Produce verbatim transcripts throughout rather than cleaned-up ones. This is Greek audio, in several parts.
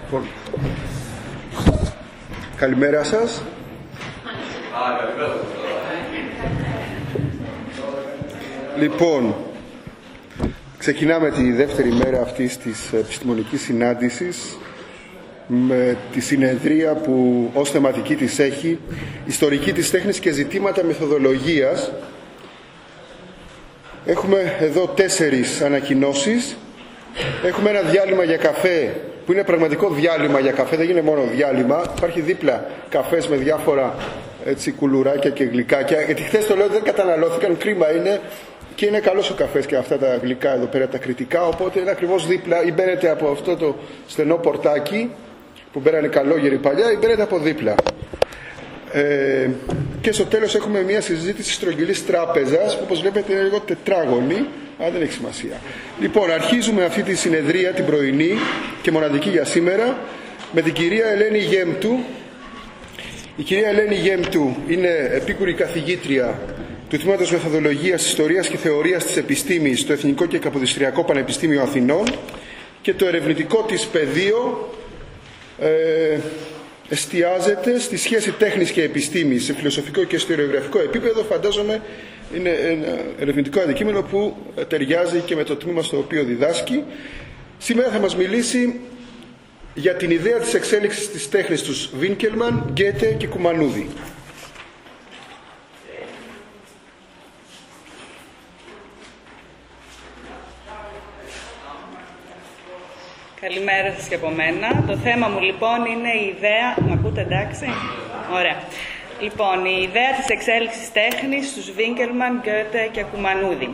Λοιπόν, καλημέρα σας. Λοιπόν, ξεκινάμε τη δεύτερη μέρα αυτής της επιστημονικής συνάντησης με τη συνεδρία που ως θεματική της έχει ιστορική της τέχνης και ζητήματα μεθοδολογίας. Έχουμε εδώ τέσσερις ανακοινώσεις. Έχουμε ένα διάλειμμα για καφέ που είναι πραγματικό διάλειμμα για καφέ, δεν είναι μόνο διάλειμμα. Υπάρχει δίπλα καφές με διάφορα έτσι, κουλουράκια και γλυκάκια. Γιατί χθες το λέω δεν καταναλώθηκαν, κρίμα είναι. Και είναι καλός ο καφές και αυτά τα γλυκά εδώ πέρα τα κριτικά. Οπότε είναι ακριβώς δίπλα, ή μπαίνετε από αυτό το στενό πορτάκι που μπαίνανε καλόγεροι παλιά, ή μπαίνετε από δίπλα. Ε, και στο τέλος έχουμε μια συζήτηση στρογγυλής τράπεζας που όπως βλέπετε είναι λίγο τετράγωνη, αλλά δεν έχει σημασία. Λοιπόν, αρχίζουμε αυτή τη συνεδρία την πρωινή και μοναδική για σήμερα με την κυρία Ελένη Γέμπτου. Η κυρία Ελένη Γέμπτου είναι επίκουρη καθηγήτρια του Τμήματος Μεθοδολογίας, Ιστορίας και Θεωρίας της Επιστήμης στο Εθνικό και Καποδιστριακό Πανεπιστήμιο Αθηνών και το ερευνητικό της πεδίο ε, εστιάζεται στη σχέση τέχνης και επιστήμης σε φιλοσοφικό και ιστοριογραφικό επίπεδο. Φαντάζομαι είναι ένα ερευνητικό αντικείμενο που ταιριάζει και με το τμήμα στο οποίο διδάσκει. Σήμερα θα μας μιλήσει για την ιδέα της εξέλιξης της τέχνης τους Βίνκελμαν, Γκέτε και Κουμανούδη. Καλημέρα σας και από μένα. Το θέμα μου λοιπόν είναι η ιδέα... Μ' ακούτε εντάξει? Ωραία. Λοιπόν, η ιδέα της εξέλιξης τέχνης στους Βίνκελμαν, Γκέτε και Κουμανούδη.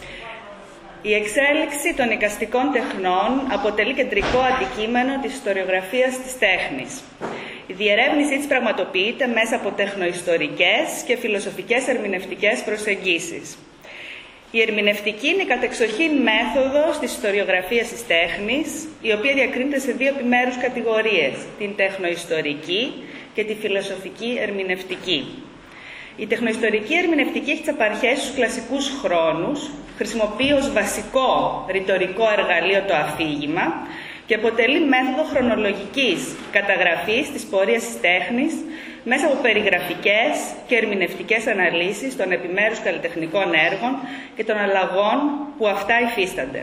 Η εξέλιξη των εικαστικών τεχνών αποτελεί κεντρικό αντικείμενο της ιστοριογραφίας της τέχνης. Η διερεύνησή της πραγματοποιείται μέσα από τεχνοϊστορικές και φιλοσοφικές ερμηνευτικές προσεγγίσεις. Η ερμηνευτική είναι η κατεξοχήν μέθοδος της ιστοριογραφίας της τέχνης, η οποία διακρίνεται σε δύο επιμέρους κατηγορίες, την τεχνοϊστορική και τη φιλοσοφική ερμηνευτική. Η τεχνοϊστορική ερμηνευτική έχει τις απαρχές στους κλασικούς χρόνους, χρησιμοποιεί ως βασικό ρητορικό εργαλείο το αφήγημα και αποτελεί μέθοδο χρονολογικής καταγραφής της πορείας της τέχνης μέσα από περιγραφικές και ερμηνευτικές αναλύσεις των επιμέρους καλλιτεχνικών έργων και των αλλαγών που αυτά υφίστανται.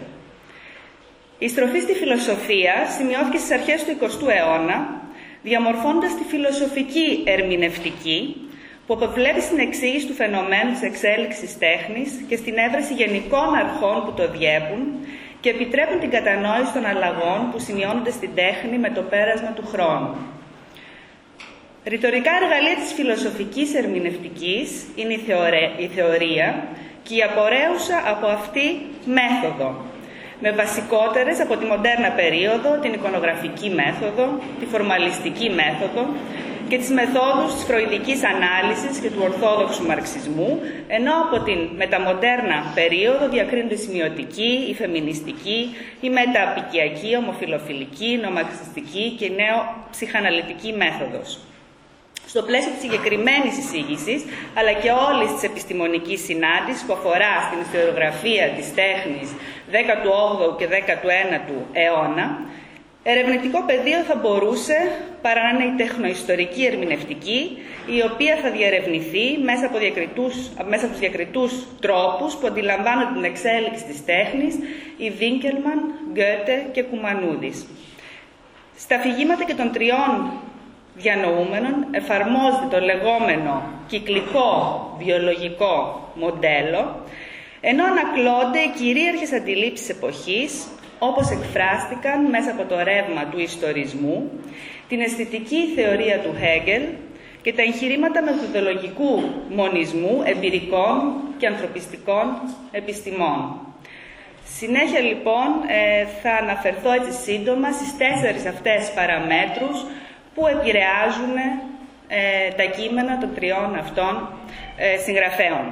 Η στροφή στη φιλοσοφία σημειώθηκε στις αρχές του εικοστού αιώνα, διαμορφώνοντας τη φιλοσοφική ερμηνευτική, που αποβλέπει στην εξήγηση του φαινομένου της εξέλιξης τέχνης και στην έβρεση γενικών αρχών που το διέπουν και επιτρέπουν την κατανόηση των αλλαγών που σημειώνονται στην τέχνη με το πέρασμα του χρόνου. Ρητορικά εργαλεία της φιλοσοφικής ερμηνευτικής είναι η, θεωρε... η θεωρία και η απορρέουσα από αυτή μέθοδο, με βασικότερες από τη μοντέρνα περίοδο την εικονογραφική μέθοδο, τη φορμαλιστική μέθοδο και τις μεθόδους της φροηδικής ανάλυσης και του ορθόδοξου μαρξισμού, ενώ από την μεταμοντέρνα περίοδο διακρίνονται η σημειωτική, η φεμινιστική, η μεταπικιακή, ομοφιλοφιλική, η νομαρξιστική και η νεοψυχαναλυτική μέθοδος. Στο πλαίσιο της συγκεκριμένης εισήγησης, αλλά και όλης της επιστημονικής συνάντησης που αφορά στην ιστοριογραφία της τέχνης δέκατου όγδοου και δέκατου ένατου αιώνα, ερευνητικό πεδίο θα μπορούσε παρά να είναι η τεχνοϊστορική ερμηνευτική, η οποία θα διερευνηθεί μέσα από, μέσα από τους διακριτούς τρόπους που αντιλαμβάνονται την εξέλιξη της τέχνης οι Βίνκελμαν, Γκέτε και Κουμανούδης. Στα αφηγήματα και των τριών διανοούμενων εφαρμόζεται το λεγόμενο κυκλικό βιολογικό μοντέλο, ενώ ανακλώνται οι κυρίαρχες αντιλήψεις εποχής, όπως εκφράστηκαν μέσα από το ρεύμα του ιστορισμού, την αισθητική θεωρία του Χέγκελ και τα εγχειρήματα μεθοδολογικού μονισμού εμπειρικών και ανθρωπιστικών επιστημών. Συνέχεια λοιπόν ε, θα αναφερθώ έτσι σύντομα στις τέσσερις αυτές παραμέτρους που επηρεάζουν ε, τα κείμενα των τριών αυτών ε, συγγραφέων.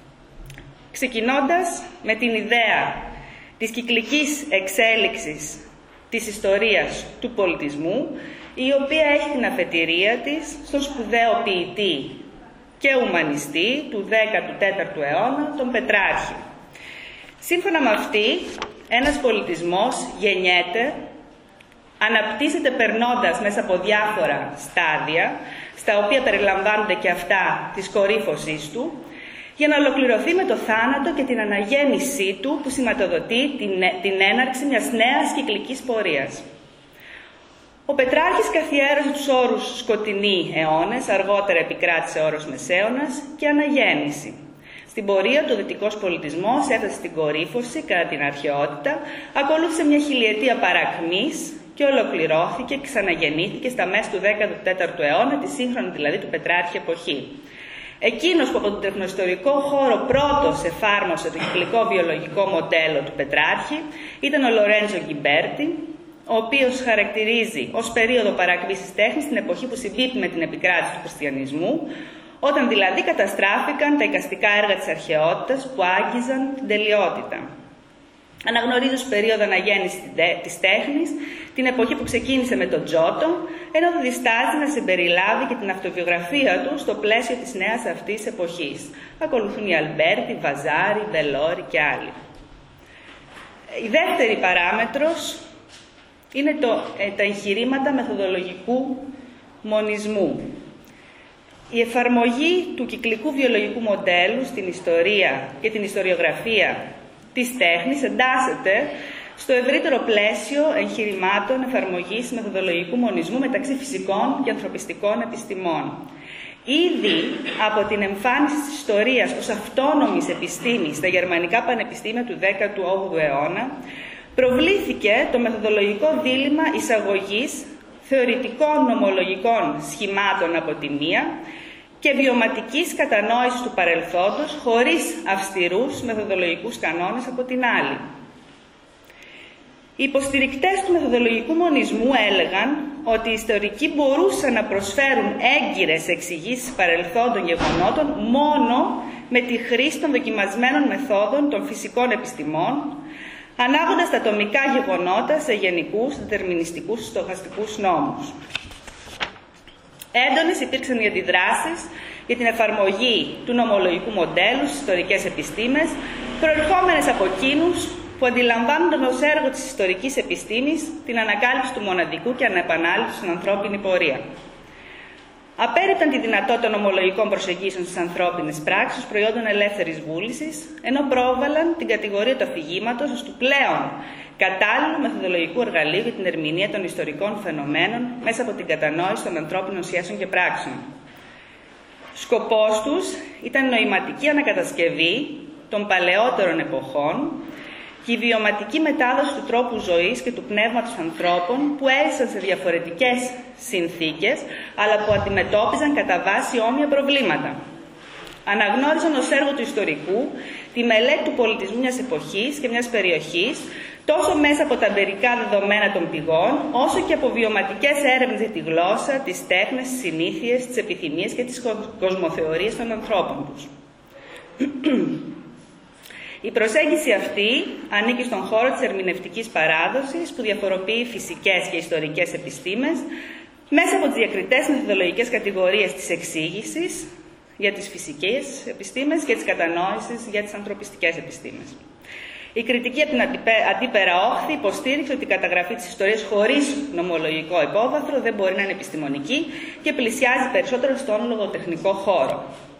Ξεκινώντας με την ιδέα της κυκλικής εξέλιξης της ιστορίας του πολιτισμού, η οποία έχει την αφετηρία της στον σπουδαίο ποιητή και ουμανιστή του δέκατου τέταρτου αιώνα, τον Πετράρχη. Σύμφωνα με αυτή, ένας πολιτισμός γεννιέται Αναπτύσσεται περνώντας μέσα από διάφορα στάδια, στα οποία περιλαμβάνονται και αυτά της κορύφωσής του, για να ολοκληρωθεί με το θάνατο και την αναγέννησή του που σηματοδοτεί την, την έναρξη μιας νέας κυκλικής πορείας. Ο Πετράρχης καθιέρωσε τους όρους σκοτεινοί αιώνες, αργότερα επικράτησε όρος μεσαίωνας και αναγέννηση. Στην πορεία του, ο δυτικός πολιτισμός έφτασε στην κορύφωση κατά την αρχαιότητα, ακολούθησε μια χιλιετία παρακμής και ολοκληρώθηκε και ξαναγεννήθηκε στα μέσα του δέκατου τέταρτου αιώνα, τη σύγχρονη δηλαδή του Πετράρχη εποχή. Εκείνος που από τον τεχνοϊστορικό χώρο πρώτος εφάρμοσε το κυκλικό βιολογικό μοντέλο του Πετράρχη ήταν ο Λορέντζο Γκιμπέρτη, ο οποίος χαρακτηρίζει ως περίοδο παρακμής της τέχνης την εποχή που συμπίπτει με την επικράτηση του χριστιανισμού, όταν δηλαδή καταστράφηκαν τα εικαστικά έργα της αρχαιότητας που άγγιζαν την τελειότητα. Αναγνωρίζει ως περίοδο αναγέννησης της τέχνης την εποχή που ξεκίνησε με τον Τζότο, ενώ δεν διστάζει να συμπεριλάβει και την αυτοβιογραφία του στο πλαίσιο της νέας αυτής εποχής. Ακολουθούν οι Αλμπέρτη, Βαζάρι, Βελόρι και άλλοι. Η δεύτερη παράμετρος είναι το, ε, τα εγχειρήματα μεθοδολογικού μονισμού. Η εφαρμογή του κυκλικού βιολογικού μοντέλου στην ιστορία και την ιστοριογραφία της τέχνης εντάσσεται στο ευρύτερο πλαίσιο εγχειρημάτων εφαρμογής μεθοδολογικού μονισμού μεταξύ φυσικών και ανθρωπιστικών επιστημών. Ήδη από την εμφάνιση της ιστορίας ως αυτόνομης επιστήμης στα γερμανικά πανεπιστήμια του δέκατου όγδοου αιώνα, προβλήθηκε το μεθοδολογικό δίλημμα εισαγωγής θεωρητικών νομολογικών σχημάτων από τη μία και βιωματικής κατανόησης του παρελθόντος χωρίς αυστηρούς μεθοδολογικούς κανόνες από την άλλη. Οι υποστηρικτές του μεθοδολογικού μονισμού έλεγαν ότι οι ιστορικοί μπορούσαν να προσφέρουν έγκυρες εξηγήσεις παρελθόντων γεγονότων μόνο με τη χρήση των δοκιμασμένων μεθόδων των φυσικών επιστημών, ανάγοντας τα ατομικά γεγονότα σε γενικούς, δετερμινιστικούς, στοχαστικούς νόμους. Έντονες υπήρξαν οι αντιδράσεις για την εφαρμογή του νομολογικού μοντέλου στις ιστορικές επιστήμες, προερχόμενες από εκείνους που αντιλαμβάνονταν ως έργο της ιστορικής επιστήμης την ανακάλυψη του μοναδικού και ανεπανάληψη στην ανθρώπινη πορεία. Απέρριπταν τη δυνατότητα νομολογικών προσεγγίσεων στις ανθρώπινες πράξεις ως προϊόντων ελεύθερης βούλησης, ενώ πρόβαλαν την κατηγορία του αφηγήματος ως του πλέον κατάλληλου μεθοδολογικού εργαλείου για την ερμηνεία των ιστορικών φαινομένων μέσα από την κατανόηση των ανθρώπινων σχέσεων και πράξεων. Σκοπός τους ήταν η νοηματική ανακατασκευή των παλαιότερων εποχών και η βιωματική μετάδοση του τρόπου ζωής και του πνεύματος ανθρώπων που έζησαν σε διαφορετικές συνθήκες, αλλά που αντιμετώπιζαν κατά βάση όμοια προβλήματα. Αναγνώριζαν ως έργο του ιστορικού τη μελέτη του πολιτισμού μιας εποχής και μιας περιοχής, τόσο μέσα από τα εμπειρικά δεδομένα των πηγών, όσο και από βιωματικές έρευνες για τη γλώσσα, τις τέχνες, τις συνήθειες, τις επιθυμίες και τις κοσμοθεωρίες των ανθρώπων τους. Η προσέγγιση αυτή ανήκει στον χώρο της ερμηνευτικής παράδοσης που διαφοροποιεί φυσικές και ιστορικές επιστήμες μέσα από τις διακριτές μεθοδολογικές κατηγορίες της εξήγησης για τις φυσικές επιστήμες και της κατανόησης για τις ανθρωπιστικές επιστήμες. Η κριτική από την αντίπερα όχθη υποστήριξε ότι η καταγραφή της ιστορίας χωρίς νομολογικό υπόβαθρο δεν μπορεί να είναι επιστημονική και πλησιάζει περισσότερο στον λογοτεχνικό χώρο.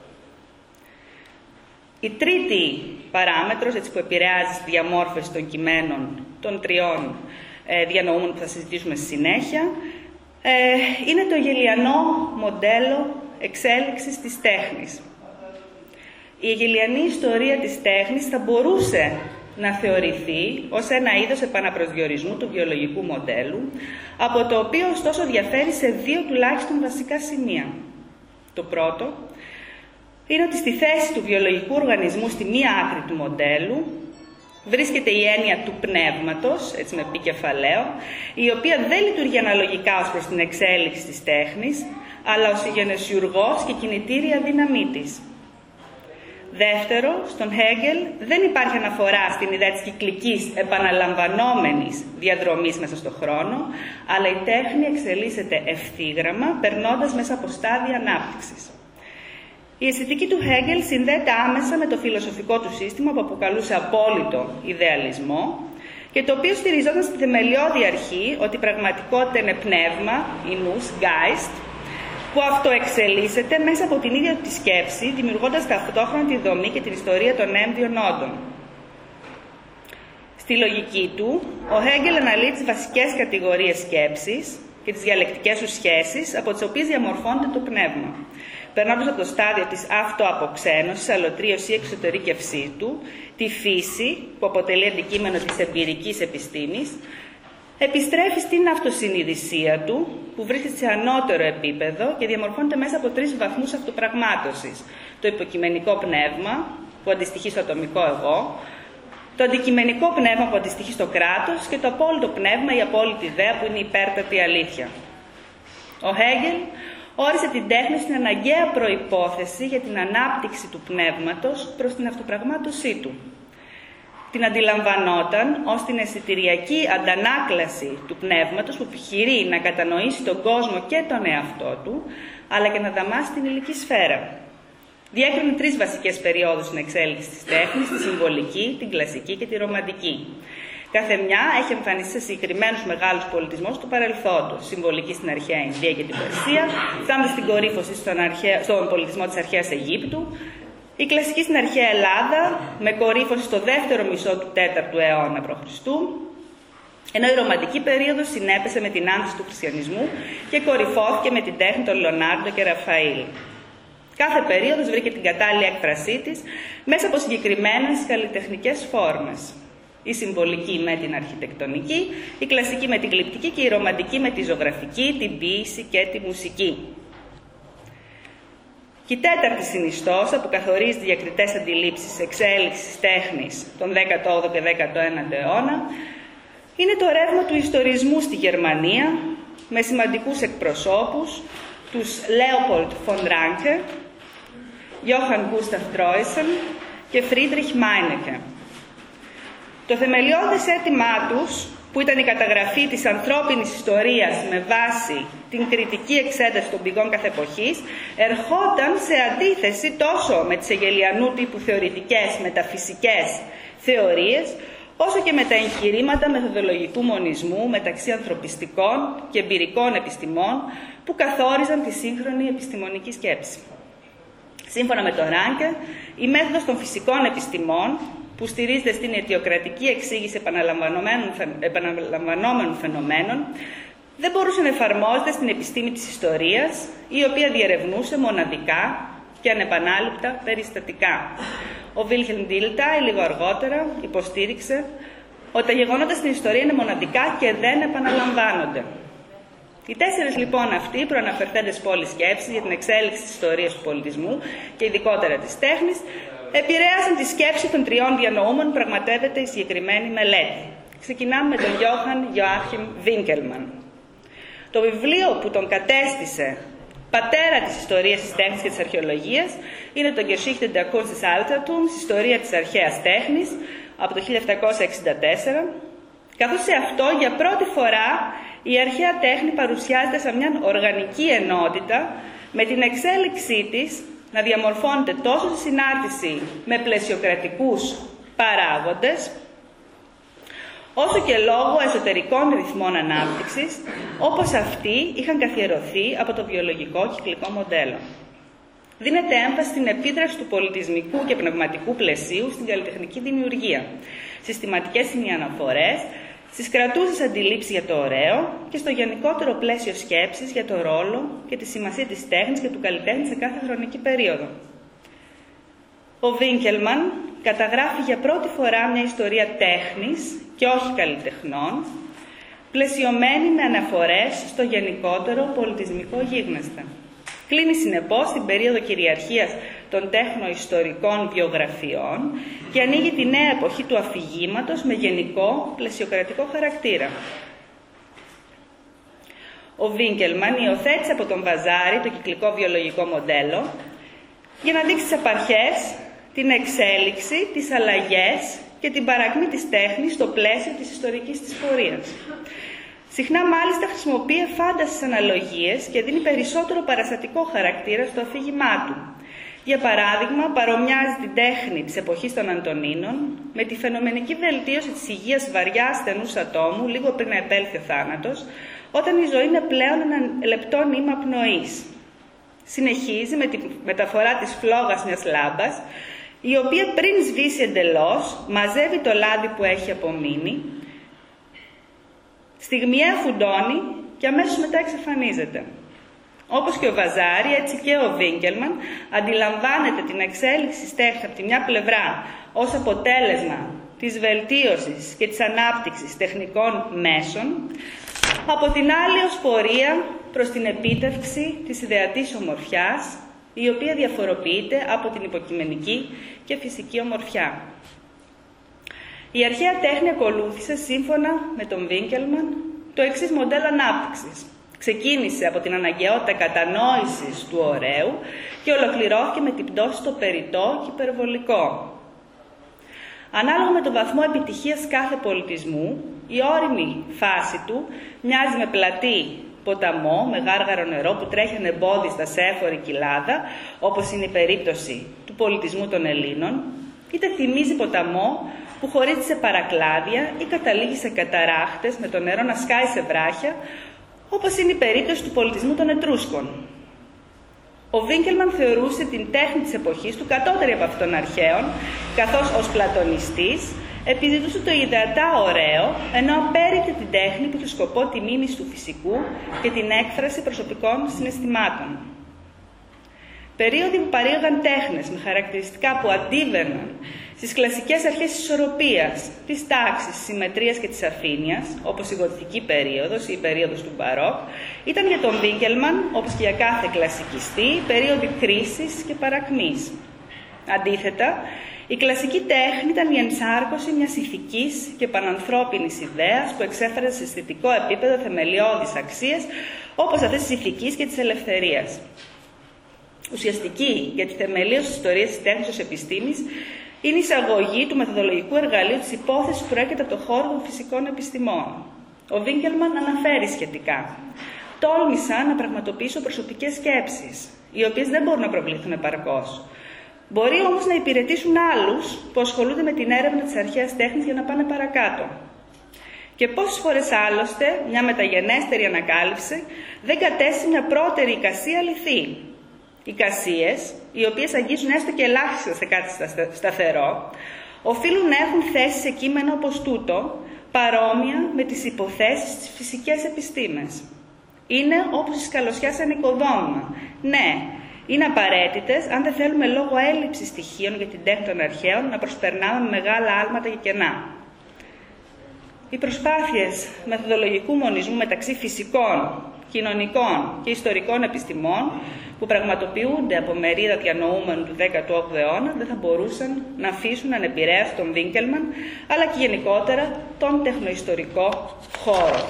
Η τρίτη παράμετρος, έτσι που επηρεάζει στη διαμόρφωση των κειμένων των τριών ε, διανοούμενων που θα συζητήσουμε στη συνέχεια, ε, είναι το γελιανό μοντέλο εξέλιξης της τέχνης. Η γελιανή ιστορία της τέχνης θα μπορούσε να θεωρηθεί ως ένα είδος επαναπροσδιορισμού του βιολογικού μοντέλου, από το οποίο ωστόσο διαφέρει σε δύο τουλάχιστον βασικά σημεία. Το πρώτο είναι ότι στη θέση του βιολογικού οργανισμού στη μία άκρη του μοντέλου βρίσκεται η έννοια του πνεύματος, έτσι με επικεφαλαίο, η οποία δεν λειτουργεί αναλογικά ως προς την εξέλιξη της τέχνης, αλλά ως γενεσιουργός και κινητήρια δύναμή της. Δεύτερο, στον Χέγκελ δεν υπάρχει αναφορά στην ιδέα της κυκλικής επαναλαμβανόμενης διαδρομής μέσα στον χρόνο, αλλά η τέχνη εξελίσσεται ευθύγραμμα, περνώντας μέσα από στάδια ανάπτυξης. Η αισθητική του Χέγκελ συνδέεται άμεσα με το φιλοσοφικό του σύστημα που αποκαλούσε απόλυτο ιδεαλισμό και το οποίο στηριζόταν στη θεμελιώδη αρχή ότι η πραγματικότητα είναι πνεύμα, η νους, Geist, που αυτοεξελίσσεται μέσα από την ίδια τη σκέψη, δημιουργώντας ταυτόχρονα τη δομή και την ιστορία των έμβιων όντων. Στη λογική του, ο Χέγκελ αναλύει τις βασικές κατηγορίες σκέψης και τις διαλεκτικές του σχέσεις από τις οποίες διαμορφώνεται το πνεύμα, περνώντας από το στάδιο της αυτοαποξένωσης, αλωτρίωση ή εξωτερήκευσή του, τη φύση, που αποτελεί αντικείμενο της εμπειρικής επιστήμης, επιστρέφει στην αυτοσυνειδησία του, που βρίσκεται σε ανώτερο επίπεδο και διαμορφώνεται μέσα από τρεις βαθμούς αυτοπραγμάτωσης. Το υποκειμενικό πνεύμα, που αντιστοιχεί στο ατομικό εγώ, το αντικειμενικό πνεύμα που αντιστοιχεί στο κράτος και το απόλυτο πνεύμα, η απόλυτη ιδέα που είναι η υπέρτατη αλήθεια. Ο Χέγκελ όρισε την τέχνη στην αναγκαία προϋπόθεση για την ανάπτυξη του πνεύματος προς την αυτοπραγμάτωσή του. Την αντιλαμβανόταν ως την αισθητηριακή αντανάκλαση του πνεύματος που επιχειρεί να κατανοήσει τον κόσμο και τον εαυτό του, αλλά και να δαμάσει την υλική σφαίρα. Διέκρινε τρεις βασικές περιόδους στην εξέλιξη της τέχνης, τη συμβολική, την κλασική και τη ρομαντική. Κάθε μια έχει εμφανιστεί σε συγκεκριμένους μεγάλους πολιτισμούς του παρελθόντος. Συμβολική στην αρχαία Ινδία και την Περσία, φτάνοντας στην κορύφωση στον, αρχαία, στον πολιτισμό της αρχαίας Αιγύπτου, η κλασική στην αρχαία Ελλάδα, με κορύφωση στο δεύτερο μισό του τέταρτου αιώνα π.Χ., ενώ η ρομαντική περίοδος συνέπεσε με την άνθηση του χριστιανισμού και κορυφώθηκε με την τέχνη των Λεωνάρντο και Ραφαήλ. Κάθε περίοδος βρήκε την κατάλληλη έκφρασή της μέσα από συγκεκριμένες καλλιτεχνικές φόρμες. Η συμβολική με την αρχιτεκτονική, η κλασική με την γλυπτική και η ρομαντική με τη ζωγραφική, την ποίηση και τη μουσική. Και η τέταρτη συνιστόσα που καθορίζει διακριτές αντιλήψεις εξέλιξης τέχνης τον δέκατο όγδοο και δέκατο ένατο αιώνα είναι το ρεύμα του ιστορισμού στη Γερμανία με σημαντικούς εκπροσώπους, τους Leopold von Ranke, Johann Gustav Droysen και Friedrich Meinecke. Το θεμελιώδες αίτημά τους, που ήταν η καταγραφή της ανθρώπινης ιστορίας με βάση την κριτική εξέταση των πηγών κάθε εποχής, ερχόταν σε αντίθεση τόσο με τις εγγελιανού τύπου θεωρητικές μεταφυσικές θεωρίες, όσο και με τα εγχειρήματα μεθοδολογικού μονισμού μεταξύ ανθρωπιστικών και εμπειρικών επιστημών που καθόριζαν τη σύγχρονη επιστημονική σκέψη. Σύμφωνα με τον Ράνκε, η μέθοδος των φυσικών επιστημών, που στηρίζεται στην αιτιοκρατική εξήγηση επαναλαμβανόμενων φαινομένων, δεν μπορούσε να εφαρμόζεται στην επιστήμη της ιστορίας, η οποία διερευνούσε μοναδικά και ανεπανάληπτα περιστατικά. Ο Βίλχελμ Ντίλτάι λίγο αργότερα υποστήριξε ότι τα γεγονότα στην ιστορία είναι μοναδικά και δεν επαναλαμβάνονται. Οι τέσσερις λοιπόν αυτοί προαναφερθέντες πόλεις σκέψης για την εξέλιξη της ιστορίας του πολιτισμού και ειδικότερα της τέχνης επηρέασαν τη σκέψη των τριών διανοούμενων που πραγματεύεται η συγκεκριμένη μελέτη. Ξεκινάμε με τον Johann Joachim Winckelmann. Το βιβλίο που τον κατέστησε πατέρα της ιστορίας της τέχνης και της αρχαιολογίας είναι το Geschichte der Kunst des Altertums, ιστορία της αρχαίας τέχνης, από το χίλια επτακόσια εξήντα τέσσερα, καθώς σε αυτό για πρώτη φορά η αρχαία τέχνη παρουσιάζεται σαν μια οργανική ενότητα με την εξέλιξή της να διαμορφώνεται τόσο στη συνάρτηση με πλαισιοκρατικούς παράγοντες, όσο και λόγω εσωτερικών ρυθμών ανάπτυξης, όπως αυτοί είχαν καθιερωθεί από το βιολογικό κυκλικό μοντέλο. Δίνεται έμφαση στην επίδραση του πολιτισμικού και πνευματικού πλαισίου στην καλλιτεχνική δημιουργία, συστηματικές σημειοαναφορές, στις κρατούσες αντιλήψεις για το ωραίο και στο γενικότερο πλαίσιο σκέψης για το ρόλο και τη σημασία της τέχνης και του καλλιτέχνη σε κάθε χρονική περίοδο. Ο Βίνκελμαν καταγράφει για πρώτη φορά μια ιστορία τέχνης και όχι καλλιτεχνών, πλαισιωμένη με αναφορές στο γενικότερο πολιτισμικό γίγνεσθε. Κλείνει συνεπώς την περίοδο κυριαρχίας των τέχνοϊστορικών βιογραφιών και ανοίγει τη νέα εποχή του αφηγήματος με γενικό πλαισιοκρατικό χαρακτήρα. Ο Βίνκελμαν υιοθέτησε από τον Βαζάρι το κυκλικό βιολογικό μοντέλο για να δείξει τις απαρχές, την εξέλιξη, τις αλλαγές και την παρακμή της τέχνης στο πλαίσιο της ιστορικής της πορείας. Συχνά μάλιστα χρησιμοποιεί εφάνταστες αναλογίες και δίνει περισσότερο παραστατικό χαρακτήρα στο αφήγημά του. Για παράδειγμα, παρομοιάζει την τέχνη της εποχής των Αντωνίνων με τη φαινομενική βελτίωση της υγείας βαριά ασθενούς ατόμου λίγο πριν να επέλθει ο θάνατος, όταν η ζωή είναι πλέον ένα λεπτό νήμα πνοής. Συνεχίζει με τη μεταφορά της φλόγας μιας λάμπας, η οποία πριν σβήσει εντελώς, μαζεύει το λάδι που έχει απομείνει, στιγμιαία φουντώνει και αμέσως μετά εξαφανίζεται. Όπως και ο Βαζάρι, έτσι και ο Βίνκελμαν αντιλαμβάνεται την εξέλιξη της τέχνης από τη μια πλευρά ως αποτέλεσμα της βελτίωσης και της ανάπτυξης τεχνικών μέσων, από την άλλη ως πορεία προς την επίτευξη της ιδεατής ομορφιάς, η οποία διαφοροποιείται από την υποκειμενική και φυσική ομορφιά. Η αρχαία τέχνη ακολούθησε, σύμφωνα με τον Βίνκελμαν, το εξής μοντέλο ανάπτυξης. Ξεκίνησε από την αναγκαιότητα κατανόησης του ωραίου και ολοκληρώθηκε με την πτώση στο περιττό και υπερβολικό. Ανάλογα με τον βαθμό επιτυχίας κάθε πολιτισμού, η όριμη φάση του μοιάζει με πλατή ποταμό, με γάργαρο νερό που τρέχει ανεμπόδιστα σε έφορη κοιλάδα, όπως είναι η περίπτωση του πολιτισμού των Ελλήνων, είτε θυμίζει ποταμό που χωρίζει σε παρακλάδια ή καταλήγει σε καταράχτες με το νερό να σκάει σε βράχια, όπως είναι η περίπτωση του πολιτισμού των Ετρούσκων. Ο Βίνκελμαν θεωρούσε την τέχνη της εποχής του κατώτερη από αυτών των αρχαίων, καθώς ως πλατωνιστής επιζητούσε το ιδεατά ωραίο, ενώ απέρριπτε την τέχνη που είχε σκοπό τη μίμηση του φυσικού και την έκφραση προσωπικών συναισθημάτων. Περίοδοι που παρήγαγαν τέχνες με χαρακτηριστικά που αντίβαιναν στις κλασικές αρχές της ισορροπίας, της τάξης, της συμμετρίας και της αφήνειας, όπως η γοτθική περίοδος ή η περίοδος του Μπαρόκ, ήταν για τον Βίνκελμαν, όπως και για κάθε κλασικιστή, περίοδοι κρίσης και παρακμής. Αντίθετα, η κλασική τέχνη ήταν η ενσάρκωση μιας ηθικής και πανανθρώπινης ιδέας που εξέφερε σε αισθητικό επίπεδο θεμελιώδεις αξίες, όπως αυτές της ηθικής και της ελευθερίας. Ουσιαστική για τη θεμελίωση της ιστορίας της τέχνης ως επιστήμης είναι η εισαγωγή του μεθοδολογικού εργαλείου της υπόθεσης που προέρχεται από το χώρο των φυσικών επιστημών. Ο Βίνκελμαν αναφέρει σχετικά. Τόλμησα να πραγματοποιήσω προσωπικές σκέψεις, οι οποίες δεν μπορούν να προβληθούν επαρκώς. Μπορεί όμως να υπηρετήσουν άλλους που ασχολούνται με την έρευνα της αρχαίας τέχνης για να πάνε παρακάτω. Και πόσες φορές άλλωστε μια μεταγενέστερη ανακάλυψη δεν κατέστη μια πρώτερη εικασία αληθή. Εικασίες, οι οποίες αγγίζουν έστω και ελάχιστα σε κάτι σταθερό, οφείλουν να έχουν θέση σε κείμενο όπως τούτο, παρόμοια με τις υποθέσεις στις φυσικές επιστήμες. Είναι όπως η σκαλωσιά σαν οικοδόμημα. Ναι, είναι απαραίτητες αν δεν θέλουμε λόγω έλλειψης στοιχείων για την τέχνη των αρχαίων να προσπερνάμε με μεγάλα άλματα και κενά. Οι προσπάθειες μεθοδολογικού μονισμού μεταξύ φυσικών, κοινωνικών και ιστορικών επιστημών που πραγματοποιούνται από μερίδα διανοούμενου του δέκατου όγδοου αιώνα δεν θα μπορούσαν να αφήσουν ανεπηρέαστο τον Βίνκελμαν, αλλά και γενικότερα τον τεχνοϊστορικό χώρο.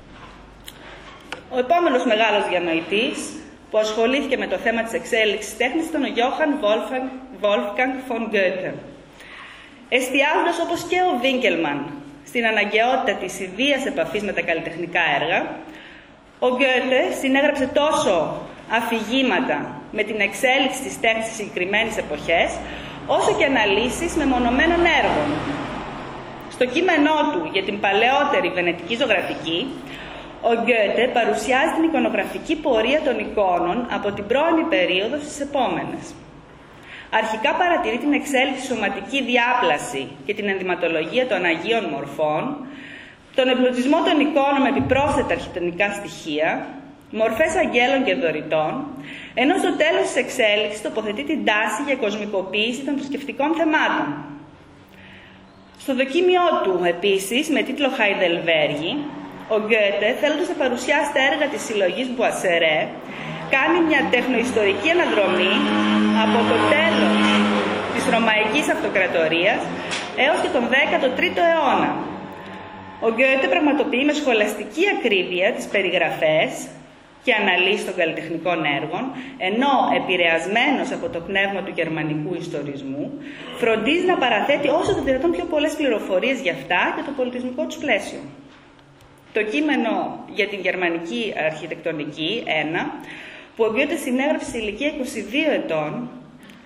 Ο επόμενος μεγάλος διανοητής που ασχολήθηκε με το θέμα της εξέλιξης τέχνης ήταν ο Johann Wolfgang von Goethe. Εστιάζοντας όπως και ο Βίνκελμαν στην αναγκαιότητα της ιδίας επαφής με τα καλλιτεχνικά έργα, ο Γκέτε συνέγραψε τόσο αφηγήματα με την εξέλιξη της τέχνης στις συγκεκριμένες εποχές, όσο και αναλύσεις μεμονωμένων έργων. Στο κείμενό του για την παλαιότερη βενετική ζωγραφική, ο Γκέτε παρουσιάζει την εικονογραφική πορεία των εικόνων από την πρώιμη περίοδο στις επόμενες. Αρχικά παρατηρεί την εξέλιξη σωματική διάπλαση και την ενδυματολογία των Αγίων Μορφών, τον εμπλουτισμό των εικόνων με επιπρόσθετα αρχιτεκτονικά στοιχεία, μορφές αγγέλων και δωρητών, ενώ στο τέλος της εξέλιξης τοποθετεί την τάση για κοσμικοποίηση των θρησκευτικών θεμάτων. Στο δοκίμιό του, επίσης, με τίτλο Χαϊδελβέργη, ο Γκέτε, θέλοντας να παρουσιάσει τα έργα της συλλογής Μπουασερέ, κάνει μια τεχνοϊστορική αναδρομή από το τέλος της Ρωμαϊκής Αυτοκρατορίας έως και τον δέκατο τρίτο αιώνα. Ο Γκέτε πραγματοποιεί με σχολαστική ακρίβεια τις περιγραφές και αναλύσεις των καλλιτεχνικών έργων, ενώ επηρεασμένος από το πνεύμα του γερμανικού ιστορισμού, φροντίζει να παραθέτει όσο το δυνατόν πιο πολλές πληροφορίες για αυτά και το πολιτισμικό τους πλαίσιο. Το κείμενο για την γερμανική αρχιτεκτονική ένα, που ο Γκέτε συνέγραψε σε ηλικία είκοσι δύο ετών,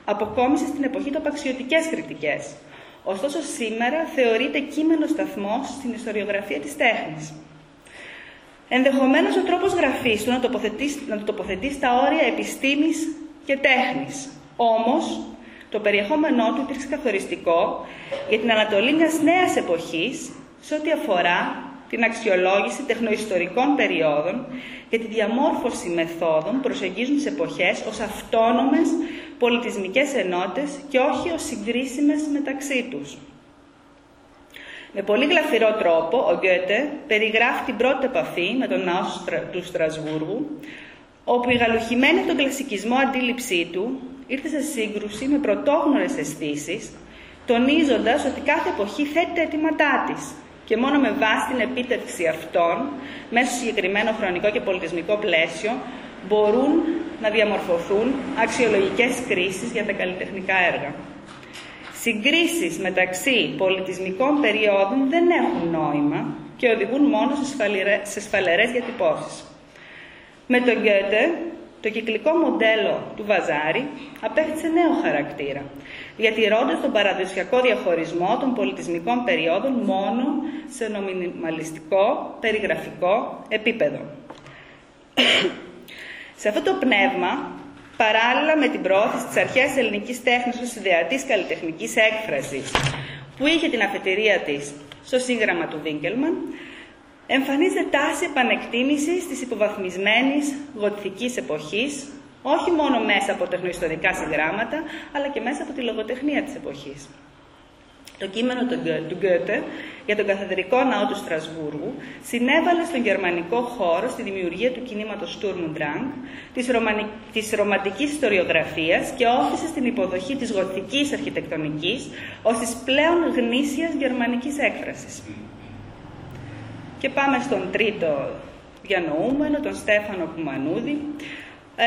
αποκόμισε στην εποχή του απαξιωτικές κριτικές. Ωστόσο, σήμερα θεωρείται κείμενο σταθμός στην ιστοριογραφία της τέχνης. Ενδεχομένως, ο τρόπος γραφής του να τοποθετεί, να το τοποθετεί στα όρια επιστήμης και τέχνης. Όμως, το περιεχόμενό του υπήρξε καθοριστικό για την ανατολή μιας νέας εποχής σε ό,τι αφορά την αξιολόγηση τεχνοϊστορικών περιόδων και τη διαμόρφωση μεθόδων που προσεγγίζουν τις εποχές ως αυτόνομες πολιτισμικές ενότητες και όχι ως συγκρίσιμες μεταξύ τους. Με πολύ γλαφυρό τρόπο, ο Γκέτε περιγράφει την πρώτη επαφή με τον ναό του Στρασβούργου, όπου η γαλουχημένη από τον κλασικισμό αντίληψή του ήρθε σε σύγκρουση με πρωτόγνωρες αισθήσεις, τονίζοντας ότι κάθε εποχή θέτει τα αιτήματά της και μόνο με βάση την επίτευξη αυτών, μέσα στο συγκεκριμένο χρονικό και πολιτισμικό πλαίσιο, μπορούν να διαμορφωθούν αξιολογικές κρίσεις για τα καλλιτεχνικά έργα. Συγκρίσεις μεταξύ πολιτισμικών περιόδων δεν έχουν νόημα και οδηγούν μόνο σε σφαλερές διατυπώσεις. Με τον Γκέτε, το κυκλικό μοντέλο του Βαζάρη απέκτησε νέο χαρακτήρα, διατηρώντας τον παραδοσιακό διαχωρισμό των πολιτισμικών περιόδων μόνο σε νομιμαλιστικό, περιγραφικό επίπεδο. Σε αυτό το πνεύμα, παράλληλα με την προώθηση της αρχαίας ελληνικής τέχνης ως ιδεατής καλλιτεχνικής έκφρασης, που είχε την αφετηρία της στο σύγγραμμα του Βίνκελμαν, εμφανίζεται τάση επανεκτίμησης της υποβαθμισμένης γοτθικής εποχής, όχι μόνο μέσα από τεχνοϊστορικά συγγράμματα, αλλά και μέσα από τη λογοτεχνία της εποχής. Το κείμενο του Γκέτε για τον καθεδρικό ναό του Στρασβούργου συνέβαλε στον γερμανικό χώρο στη δημιουργία του κινήματος Sturm und Drang, της, ρωμανι... της ρομαντικής ιστοριογραφίας και όθησε στην υποδοχή της γοτθικής αρχιτεκτονικής ως της πλέον γνήσιας γερμανικής έκφρασης. Και πάμε στον τρίτο διανοούμενο, τον Στέφανο Κουμανούδη. Ε,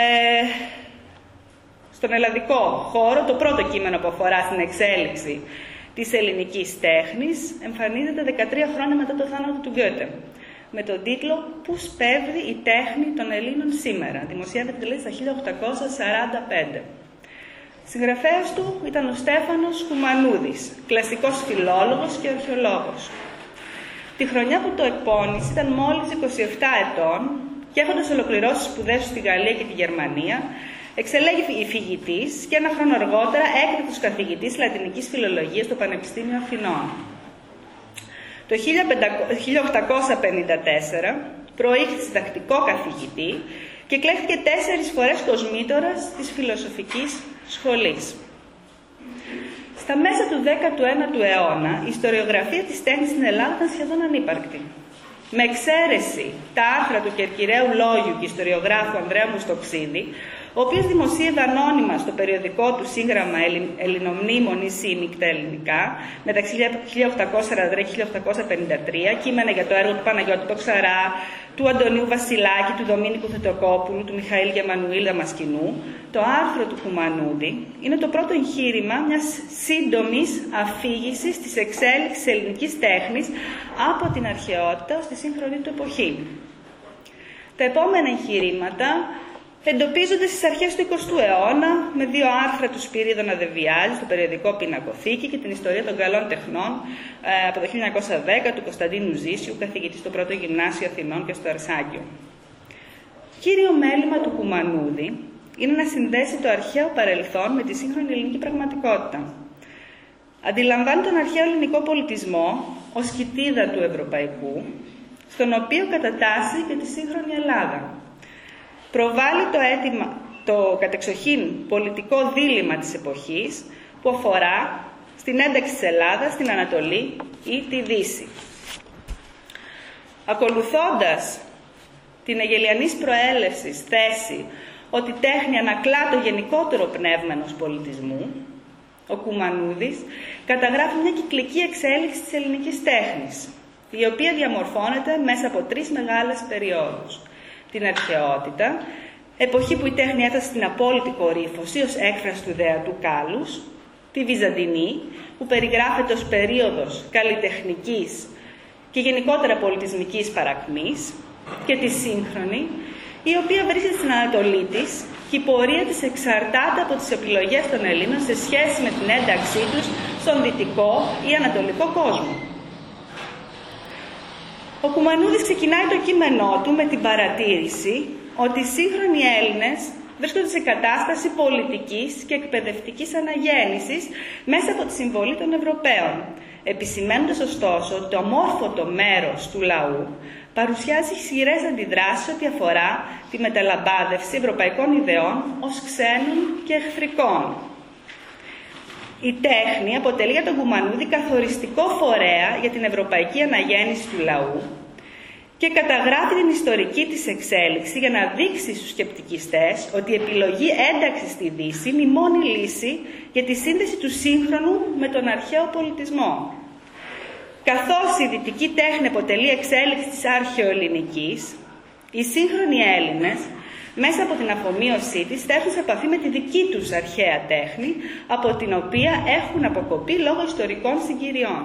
στον ελλαδικό χώρο, το πρώτο κείμενο που αφορά στην εξέλιξη της ελληνικής τέχνης εμφανίζεται δεκατρία χρόνια μετά το θάνατο του Γκέτε, με τον τίτλο «Πού σπέβδει η τέχνη των Ελλήνων σήμερα». Δημοσιεύεται δηλαδή στα χίλια οκτακόσια σαράντα πέντε. Συγγραφέας του ήταν ο Στέφανος Κουμανούδης, κλασικός φιλόλογος και αρχαιολόγος. Τη χρονιά που το εκπώνησε ήταν μόλις είκοσι επτά ετών και έχοντας ολοκληρώσει σπουδές του στη Γαλλία και τη Γερμανία, εξελέγει φοιτητής και ένα χρόνο αργότερα έκτακτος καθηγητής λατινικής φιλολογίας στο Πανεπιστήμιο Αθηνών. Το χίλια οκτακόσια πενήντα τέσσερα προήχθη διδακτικό καθηγητή και εκλέχθηκε τέσσερις φορές κοσμήτορας της Φιλοσοφικής Σχολής. Στα μέσα του δέκατου ένατου αιώνα, η ιστοριογραφία της τέχνης στην Ελλάδα ήταν σχεδόν ανύπαρκτη. Με εξαίρεση τα άρθρα του Κερκυραίου Λόγιου και ιστοριογράφου Ανδρέα Μουστοξίδη, ο οποίος δημοσίευε ανώνυμα στο περιοδικό του σύγγραμμα Ελληνομνήμων ή Σύμικτα Ελληνικά, μεταξύ χίλια οκτακόσια σαράντα τρία και χίλια οκτακόσια πενήντα τρία, κείμενα για το έργο του Παναγιώτη Ποξαρά, του Αντωνίου Βασιλάκη, του Δομήνικου Θετοκόπουλου, του Μιχαήλ Γεμανουήλ Δαμασκηνού, το άρθρο του Κουμανούδη είναι το πρώτο εγχείρημα μιας σύντομης αφήγησης της εξέλιξης της ελληνικής τέχνης από την αρχαιότητα ως τη σύγχρονη του εποχή. Τα επόμενα εγχειρήματα εντοπίζονται στις αρχές του εικοστού αιώνα με δύο άρθρα του Σπυρίδωνα Δεβιάζη στο περιοδικό Πινακοθήκη και την ιστορία των καλών τεχνών ε, από το χίλια εννιακόσια δέκα του Κωνσταντίνου Ζήσιου, καθηγητή στο Πρώτο Γυμνάσιο Αθηνών και στο Αρσάκιο. Κύριο μέλημα του Κουμανούδη είναι να συνδέσει το αρχαίο παρελθόν με τη σύγχρονη ελληνική πραγματικότητα. Αντιλαμβάνει τον αρχαίο ελληνικό πολιτισμό ως κοιτίδα του ευρωπαϊκού, στον οποίο κατατάσσει και τη σύγχρονη Ελλάδα. Προβάλλει το, αίτημα, το κατεξοχήν πολιτικό δίλημμα της εποχής που αφορά στην ένταξη της Ελλάδας στην Ανατολή ή τη Δύση. Ακολουθώντας την αιγελιανής προέλευσης θέση ότι η τέχνη ανακλά το γενικότερο πνεύμα ενός πολιτισμού, ο Κουμανούδης καταγράφει μια κυκλική εξέλιξη της ελληνικής τέχνης, η οποία διαμορφώνεται μέσα από τρεις μεγάλες περιόδους. Την αρχαιότητα, εποχή που η τέχνη έφτασε στην απόλυτη κορύφωση ως έκφραση του ιδεατού κάλους, τη Βυζαντινή, που περιγράφεται ως περίοδος καλλιτεχνικής και γενικότερα πολιτισμικής παρακμής, και τη σύγχρονη, η οποία βρίσκεται στην Ανατολή της και και η πορεία της εξαρτάται από τις επιλογές των Ελλήνων σε σχέση με την ένταξή τους στον δυτικό ή ανατολικό κόσμο. Ο Κουμανούδης ξεκινάει το κείμενό του με την παρατήρηση ότι οι σύγχρονοι Έλληνες βρίσκονται σε κατάσταση πολιτικής και εκπαιδευτικής αναγέννησης μέσα από τη συμβολή των Ευρωπαίων, επισημαίνοντας ωστόσο ότι το αμόρφωτο μέρος του λαού παρουσιάζει ισχυρές αντιδράσεις ό,τι αφορά τη μεταλαμπάδευση ευρωπαϊκών ιδεών ως ξένων και εχθρικών. Η τέχνη αποτελεί για τον Κουμανούδη καθοριστικό φορέα για την ευρωπαϊκή αναγέννηση του λαού και καταγράφει την ιστορική της εξέλιξη για να δείξει στους σκεπτικιστές ότι η επιλογή ένταξης στη Δύση είναι η μόνη λύση για τη σύνδεση του σύγχρονου με τον αρχαίο πολιτισμό. Καθώς η δυτική τέχνη αποτελεί εξέλιξη της αρχαιοελληνικής, οι σύγχρονοι Έλληνες, μέσα από την αφομοίωσή της, θα έρθουν σε επαφή με τη δική τους αρχαία τέχνη, από την οποία έχουν αποκοπεί λόγω ιστορικών συγκυριών.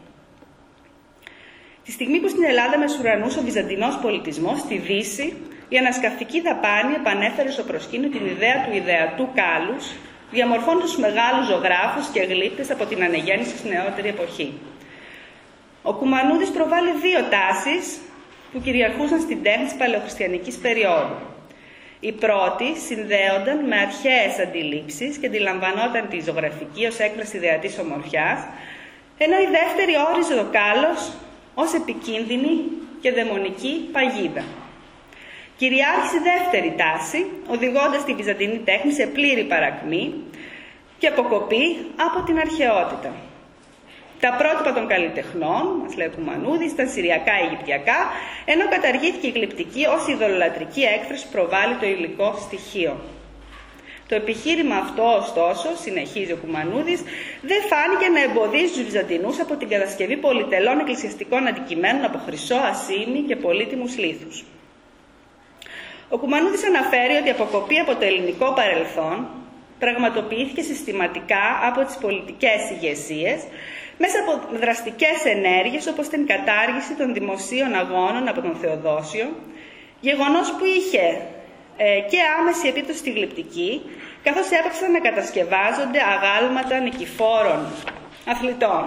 Τη στιγμή που στην Ελλάδα μεσουρανούσε ο βυζαντινός πολιτισμός, στη Δύση η ανασκαφτική δαπάνη επανέφερε στο προσκήνιο την ιδέα του ιδεατού κάλους, διαμορφώνοντας τους μεγάλους ζωγράφους και γλύπτες από την ανεγέννηση στη νεότερη εποχή. Ο Κουμανούδης προβάλλει δύο τάσεις που κυριαρχούσαν στην τέχνη της παλαιοχριστιανικής περίοδου. Η πρώτη συνδέονταν με αρχαίες αντιλήψεις και αντιλαμβανόταν τη ζωγραφική ως έκφραση ιδεατής ομορφιάς, ενώ η δεύτερη όριζε το κάλος ως επικίνδυνη και δαιμονική παγίδα. Κυριάρχησε η δεύτερη τάση, οδηγώντας τη βυζαντινή τέχνη σε πλήρη παρακμή και αποκοπή από την αρχαιότητα. Τα πρότυπα των καλλιτεχνών, μας λέει ο Κουμανούδης, ήταν συριακά-αιγυπτιακά, ενώ καταργήθηκε η γλυπτική ως ειδωλολατρική έκφραση που προβάλλει το υλικό στοιχείο. Το επιχείρημα αυτό, ωστόσο, συνεχίζει ο Κουμανούδης, δεν φάνηκε να εμποδίζει τους Βυζαντινούς από την κατασκευή πολυτελών εκκλησιαστικών αντικειμένων από χρυσό, ασήμι και πολύτιμους λίθους. Ο Κουμανούδης αναφέρει ότι η αποκοπή από το ελληνικό παρελθόν πραγματοποιήθηκε συστηματικά από τις πολιτικές ηγεσίες μέσα από δραστικές ενέργειες όπως την κατάργηση των δημοσίων αγώνων από τον Θεοδόσιο, γεγονός που είχε ε, και άμεση επίπτωση στη γλυπτική, καθώς έπρεπε να κατασκευάζονται αγάλματα νικηφόρων αθλητών.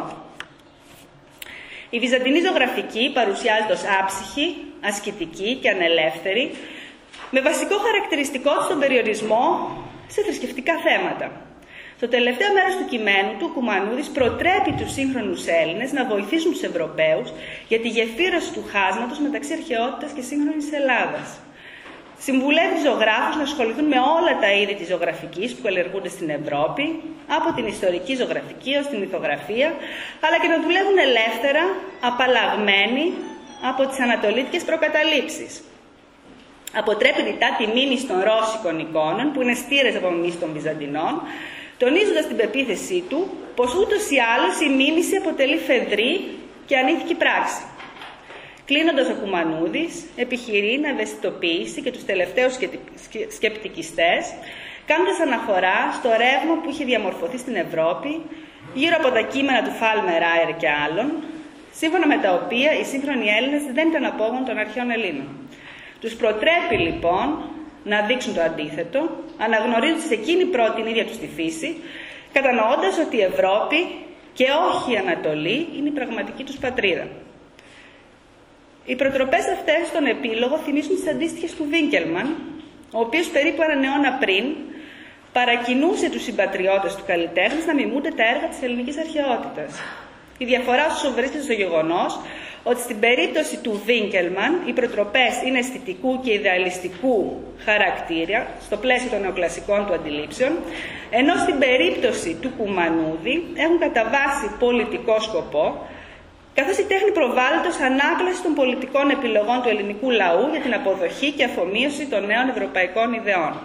Η βυζαντινή ζωγραφική παρουσιάζεται ως άψυχη, ασκητική και ανελεύθερη, με βασικό χαρακτηριστικό του τον περιορισμό σε θρησκευτικά θέματα. Στο τελευταίο μέρος του κειμένου του, ο Κουμανούδης προτρέπει τους σύγχρονους Έλληνες να βοηθήσουν τους Ευρωπαίους για τη γεφύρωση του χάσματος μεταξύ αρχαιότητας και σύγχρονης Ελλάδας. Συμβουλεύει τους ζωγράφους να ασχοληθούν με όλα τα είδη της ζωγραφικής που καλλιεργούνται στην Ευρώπη, από την ιστορική ζωγραφική ως την μυθογραφία, αλλά και να δουλεύουν ελεύθερα, απαλλαγμένοι από τις ανατολίτικες προκαταλήψεις. Αποτρέπει ρητά τη μίμηση των ρώσικων εικόνων, που είναι στήρες από μίμηση των Βυζαντινών, τονίζοντας την πεποίθησή του πως ούτως ή άλλως η μίμηση αποτελεί φεδρή και ανήθικη πράξη. Κλείνοντας, ο Κουμανούδης επιχειρεί να ευαισθητοποιήσει και τους τελευταίους σκεπτικιστές, κάνοντας αναφορά στο ρεύμα που είχε διαμορφωθεί στην Ευρώπη γύρω από τα κείμενα του Φάλμερ-Άιρ και άλλων, σύμφωνα με τα οποία οι σύγχρονοι Έλληνες δεν ήταν απόγονοι των αρχαίων Ελλήνων. Τους προτρέπει λοιπόν να δείξουν το αντίθετο, αναγνωρίζοντας εκείνη πρώτη την ίδια τους τη φύση, κατανοώντας ότι η Ευρώπη και όχι η Ανατολή είναι η πραγματική τους πατρίδα. Οι προτροπές αυτές στον επίλογο θυμίζουν τις αντίστοιχες του Βίνκελμαν, ο οποίος περίπου έναν αιώνα πριν παρακινούσε τους συμπατριώτες του καλλιτέχνης να μιμούνται τα έργα της ελληνικής αρχαιότητας. Η διαφορά ωστόσο βρίσκεται στο γεγονός ότι στην περίπτωση του Βίνκελμαν οι προτροπές είναι αισθητικού και ιδεαλιστικού χαρακτήρα στο πλαίσιο των νεοκλασικών του αντιλήψεων, ενώ στην περίπτωση του Κουμανούδη έχουν κατά βάση πολιτικό σκοπό, καθώς η τέχνη προβάλλεται ως ανάκλαση των πολιτικών επιλογών του ελληνικού λαού για την αποδοχή και αφομοίωση των νέων ευρωπαϊκών ιδεών.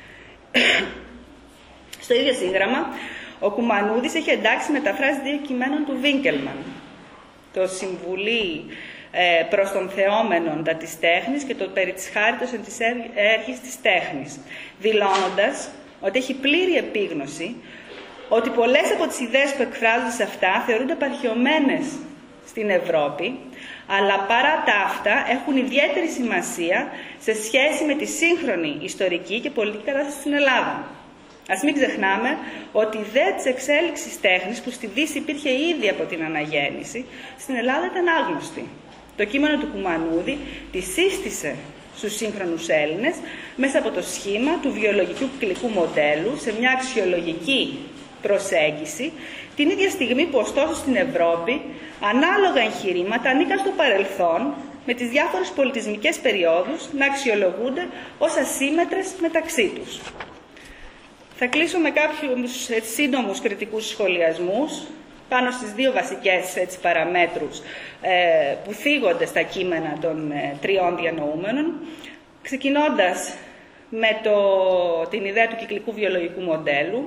Στο ίδιο σύγγραμμα, ο Κουμανούδης έχει εντάξει μεταφράσει δύο κειμένων του Βίνκελμαν, το Συμβουλή ε, προς τον θεόμενον τα της τέχνης και το περί της χάριτος εν της έργης της τέχνης, δηλώνοντας ότι έχει πλήρη επίγνωση ότι πολλές από τις ιδέες που εκφράζονται σε αυτά θεωρούνται απαρχαιωμένες στην Ευρώπη, αλλά παρά τα αυτά έχουν ιδιαίτερη σημασία σε σχέση με τη σύγχρονη ιστορική και πολιτική κατάσταση στην Ελλάδα. Ας μην ξεχνάμε ότι η ιδέα της εξέλιξης τέχνης, που στη Δύση υπήρχε ήδη από την αναγέννηση, στην Ελλάδα ήταν άγνωστη. Το κείμενο του Κουμανούδη τη σύστησε στους σύγχρονους Έλληνες μέσα από το σχήμα του βιολογικού κυκλικού μοντέλου σε μια αξιολογική προσέγγιση, την ίδια στιγμή που ωστόσο στην Ευρώπη ανάλογα εγχειρήματα ανήκαν στο παρελθόν με τις διάφορες πολιτισμικές περιόδους να αξιολογούνται ως ασύμμετρες μεταξύ τους. Θα κλείσω με κάποιους έτσι, σύντομους κριτικούς σχολιασμούς πάνω στις δύο βασικές έτσι, παραμέτρους ε, που θίγονται στα κείμενα των ε, τριών διανοούμενων, ξεκινώντας με το, την ιδέα του κυκλικού βιολογικού μοντέλου.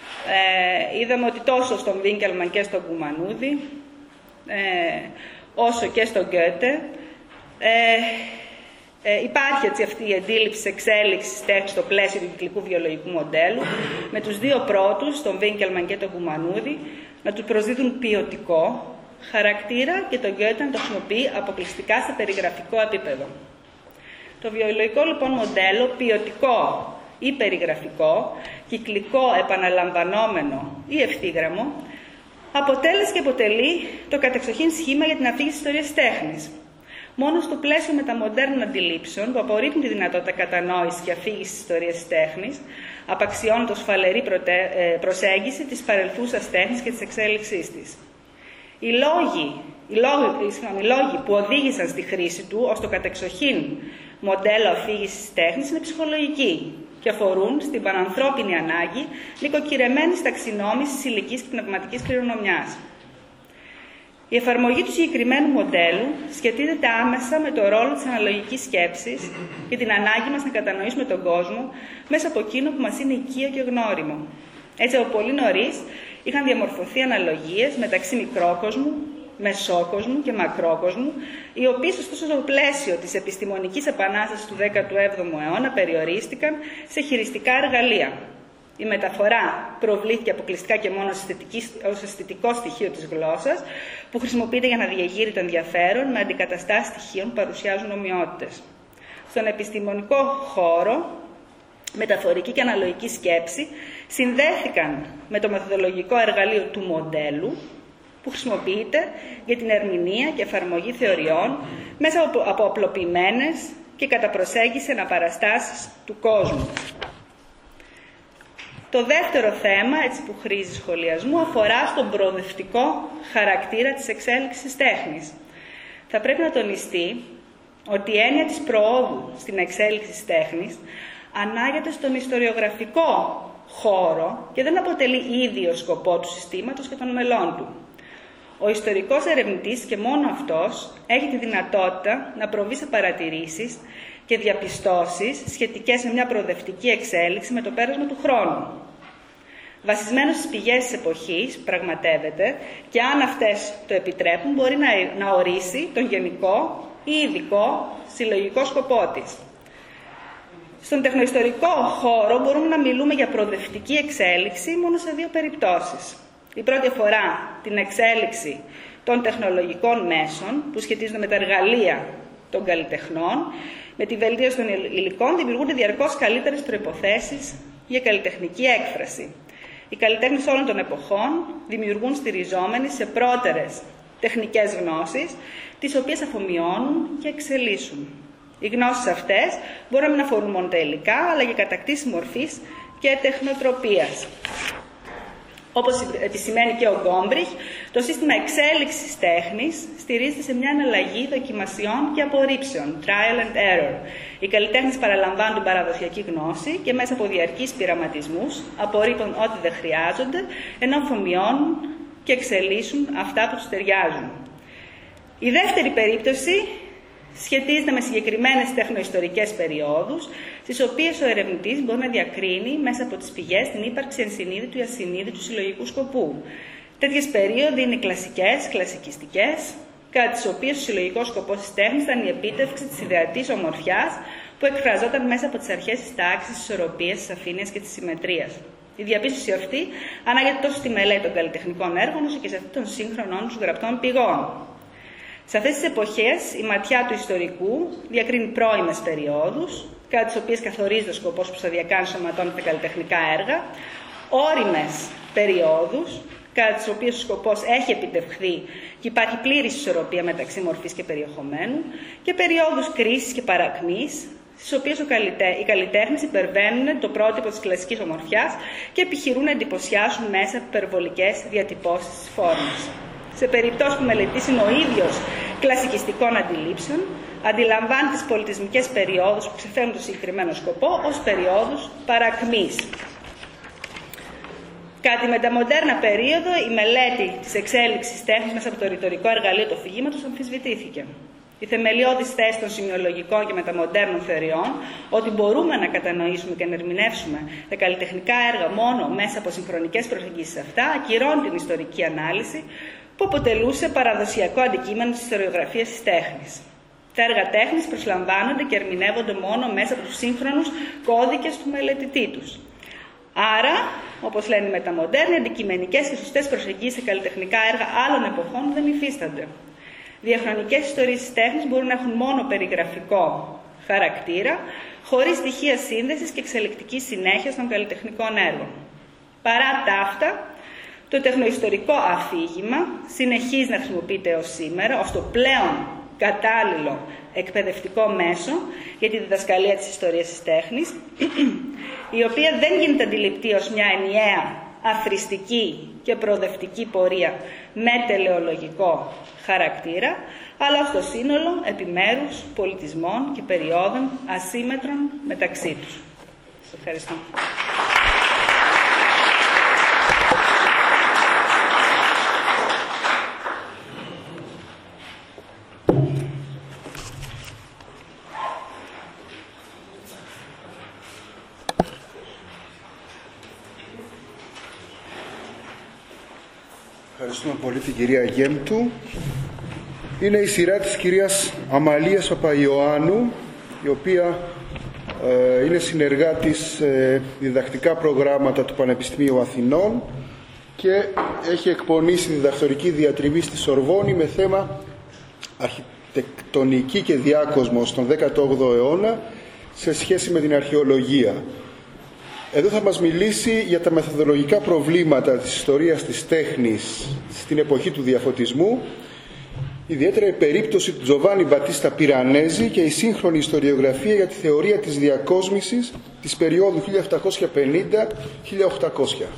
Ε, είδαμε ότι τόσο στον Βίνκελμαν και στον Κουμανούδη, ε, όσο και στον Γκέτε, ε, ε, υπάρχει έτσι, αυτή η αντίληψη εξέλιξης τέχνης στο πλαίσιο του κυκλικού βιολογικού μοντέλου, με τους δύο πρώτους, τον Βίνκελμαν και τον Κουμανούδη, να του προσδίδουν ποιοτικό χαρακτήρα και τον Γκέτε να το χρησιμοποιεί αποκλειστικά σε περιγραφικό επίπεδο. Το βιολογικό λοιπόν μοντέλο, ποιοτικό ή περιγραφικό, κυκλικό, επαναλαμβανόμενο ή ευθύγραμμο, αποτέλεσε και αποτελεί το κατεξοχήν σχήμα για την αφήγηση της ιστορίας τέχνης. Μόνο στο πλαίσιο μεταμοντέρνων αντιλήψεων που απορρίπτουν τη δυνατότητα κατανόησης και αφήγησης της ιστορίας τέχνης, απαξιώνοντας φαλερή προσέγγιση της παρελθούσας τέχνης και της εξέλιξής της. Οι λόγοι, οι λόγοι, οι λόγοι που οδήγησαν στη χρήση του ως το κατεξοχήν μοντέλο αφήγησης τέχνης είναι ψυχολογικοί και αφορούν στην πανανθρώπινη ανάγκη νοικοκυρεμένης ταξινόμησης ηλικής και πνευματικής κληρονομιάς. Η εφαρμογή του συγκεκριμένου μοντέλου σχετίζεται άμεσα με το ρόλο της αναλογικής σκέψης και την ανάγκη μας να κατανοήσουμε τον κόσμο μέσα από εκείνο που μας είναι οικείο και γνώριμο. Έτσι, από πολύ νωρίς είχαν διαμορφωθεί αναλογίες μεταξύ μικρόκοσμου, μεσόκοσμου και μακρόκοσμου, οι οποίες ωστόσο στο πλαίσιο της επιστημονικής επανάστασης του δέκατου έβδομου αιώνα περιορίστηκαν σε χειριστικά εργαλεία. Η μεταφορά προβλήθηκε αποκλειστικά και μόνο ως αισθητικό στοιχείο της γλώσσας, που χρησιμοποιείται για να διεγείρει το ενδιαφέρον με αντικαταστάσεις στοιχείων που παρουσιάζουν ομοιότητες. Στον επιστημονικό χώρο, μεταφορική και αναλογική σκέψη συνδέθηκαν με το μεθοδολογικό εργαλείο του μοντέλου, που χρησιμοποιείται για την ερμηνεία και εφαρμογή θεωριών μέσα από απλοποιημένες και κατά προσέγγιση αναπαραστάσεις του κόσμου. Το δεύτερο θέμα, έτσι που χρήζει σχολιασμού, αφορά στον προοδευτικό χαρακτήρα της εξέλιξης τέχνης. Θα πρέπει να τονιστεί ότι η έννοια της προόδου στην εξέλιξη της τέχνης ανάγεται στον ιστοριογραφικό χώρο και δεν αποτελεί ίδιο σκοπό του συστήματος και των μελών του. Ο ιστορικός ερευνητής και μόνο αυτός έχει τη δυνατότητα να προβεί σε παρατηρήσεις και διαπιστώσεις σχετικές με μια προοδευτική εξέλιξη με το πέρασμα του χρόνου. Βασισμένος στις πηγές της εποχής, πραγματεύεται, και αν αυτές το επιτρέπουν, μπορεί να, να ορίσει τον γενικό ή ειδικό συλλογικό σκοπό της. Στον τεχνοϊστορικό χώρο μπορούμε να μιλούμε για προοδευτική εξέλιξη μόνο σε δύο περιπτώσεις. Η πρώτη αφορά την εξέλιξη των τεχνολογικών μέσων που σχετίζονται με τα εργαλεία των καλλιτεχνών. Με τη βελτίωση των υλικών δημιουργούνται διαρκώς καλύτερες προϋποθέσεις για καλλιτεχνική έκφραση. Οι καλλιτέχνες όλων των εποχών δημιουργούν στηριζόμενοι σε πρώτερες τεχνικές γνώσεις, τις οποίες αφομοιώνουν και εξελίσσουν. Οι γνώσεις αυτές μπορούν να μην αφορούν μόνο τα υλικά, αλλά και κατακτήσει μορφής και τεχνοτροπίας. Όπως επισημαίνει και ο Γκόμπριχ, το σύστημα εξέλιξης τέχνης στηρίζεται σε μια εναλλαγή δοκιμασιών και απορρίψεων, trial and error. Οι καλλιτέχνες παραλαμβάνουν την παραδοσιακή γνώση και μέσα από διαρκείς πειραματισμούς απορρίπτουν ό,τι δεν χρειάζονται, ενώ αφομοιώνουν και εξελίσσουν αυτά που τους ταιριάζουν. Η δεύτερη περίπτωση σχετίζεται με συγκεκριμένες τεχνοϊστορικές περιόδους, στις οποίες ο ερευνητής μπορεί να διακρίνει μέσα από τις πηγές την ύπαρξη ενσυνείδητου ή ασυνείδητου συλλογικού σκοπού. Τέτοιες περίοδοι είναι κλασικές, κλασικιστικές, κατά τις οποίες ο συλλογικός σκοπός της τέχνης ήταν η επίτευξη της ιδεατής ομορφιάς που εκφραζόταν μέσα από τις αρχές της τάξης, της ισορροπίας, της αφήνειας και της συμμετρίας. Η διαπίστωση αυτή ανάγεται τόσο στη μελέτη των καλλιτεχνικών έργων όσο και σε αυτή των σύγχρονων τους γραπτών πηγών. Σε αυτές τις εποχές η ματιά του ιστορικού διακρίνει πρώιμες περιόδους, κατά τις οποίες καθορίζεται ο σκοπός που σταδιακά ενσωματώνεται τα καλλιτεχνικά έργα, ώριμες περιόδους, κατά τις οποίες ο σκοπός έχει επιτευχθεί και υπάρχει πλήρης ισορροπία μεταξύ μορφής και περιεχομένου, και περιόδους κρίσης και παρακμής, στις οποίες οι καλλιτέχνες υπερβαίνουν το πρότυπο της κλασικής ομορφιάς και επιχειρούν να εντυπωσιάσουν μέσα από υπερβολικές διατυπώσεις της φόρμας. Σε περιπτώσεις που μελετήσει είναι ο ίδιος κλασικιστικών αντιλήψεων, αντιλαμβάνει τις πολιτισμικές περιόδους που ξεφέρουν το συγκεκριμένο σκοπό ως περιόδους παρακμής. Κατά τη μεταμοντέρνα περίοδο, η μελέτη της εξέλιξης τέχνης μέσα από το ρητορικό εργαλείο του αφηγήματος αμφισβητήθηκε. Η θεμελιώδης θέση των σημειολογικών και μεταμοντέρνων θεωριών, ότι μπορούμε να κατανοήσουμε και να ερμηνεύσουμε τα καλλιτεχνικά έργα μόνο μέσα από συγχρονικές προσεγγίσεις αυτά, ακυρώνει την ιστορική ανάλυση που αποτελούσε παραδοσιακό αντικείμενο της ιστοριογραφίας της τέχνης. Τα έργα τέχνης προσλαμβάνονται και ερμηνεύονται μόνο μέσα από τους σύγχρονους κώδικες του μελετητή τους. Άρα, όπως λένε οι μεταμοντέρνοι, αντικειμενικές και σωστές προσεγγίσεις σε καλλιτεχνικά έργα άλλων εποχών δεν υφίστανται. Διαχρονικές ιστορίες της τέχνης μπορούν να έχουν μόνο περιγραφικό χαρακτήρα, χωρίς στοιχεία σύνδεσης και εξελικτικής συνέχειας των καλλιτεχνικών έργων. Παρά τα αυτά, το τεχνοϊστορικό αφήγημα συνεχίζει να χρησιμοποιείται έως σήμερα ως το πλέον κατάλληλο εκπαιδευτικό μέσο για τη διδασκαλία της ιστορίας της τέχνης, η οποία δεν γίνεται αντιληπτή ως μια ενιαία, αθροιστική και προοδευτική πορεία με τελεολογικό χαρακτήρα, αλλά ως το σύνολο επιμέρους πολιτισμών και περιόδων ασύμμετρων μεταξύ τους. Σας ευχαριστώ. Ευχαριστούμε πολύ την κυρία Γέμπτου. Είναι η σειρά της κυρίας Αμαλίας Παπαϊωάννου, η οποία ε, είναι συνεργάτης ε, διδακτικά προγράμματα του Πανεπιστημίου Αθηνών και έχει εκπονήσει διδακτορική διατριβή στη Σορβόνη με θέμα αρχιτεκτονική και διάκοσμος στον δέκατο όγδοο αιώνα σε σχέση με την αρχαιολογία. Εδώ θα μας μιλήσει για τα μεθοδολογικά προβλήματα της ιστορίας της τέχνης στην εποχή του διαφωτισμού, ιδιαίτερα η περίπτωση του Τζοβάνι Μπατίστα Πιρανέζη και η σύγχρονη ιστοριογραφία για τη θεωρία της διακόσμησης της περίοδου χίλια επτακόσια πενήντα με χίλια οκτακόσια.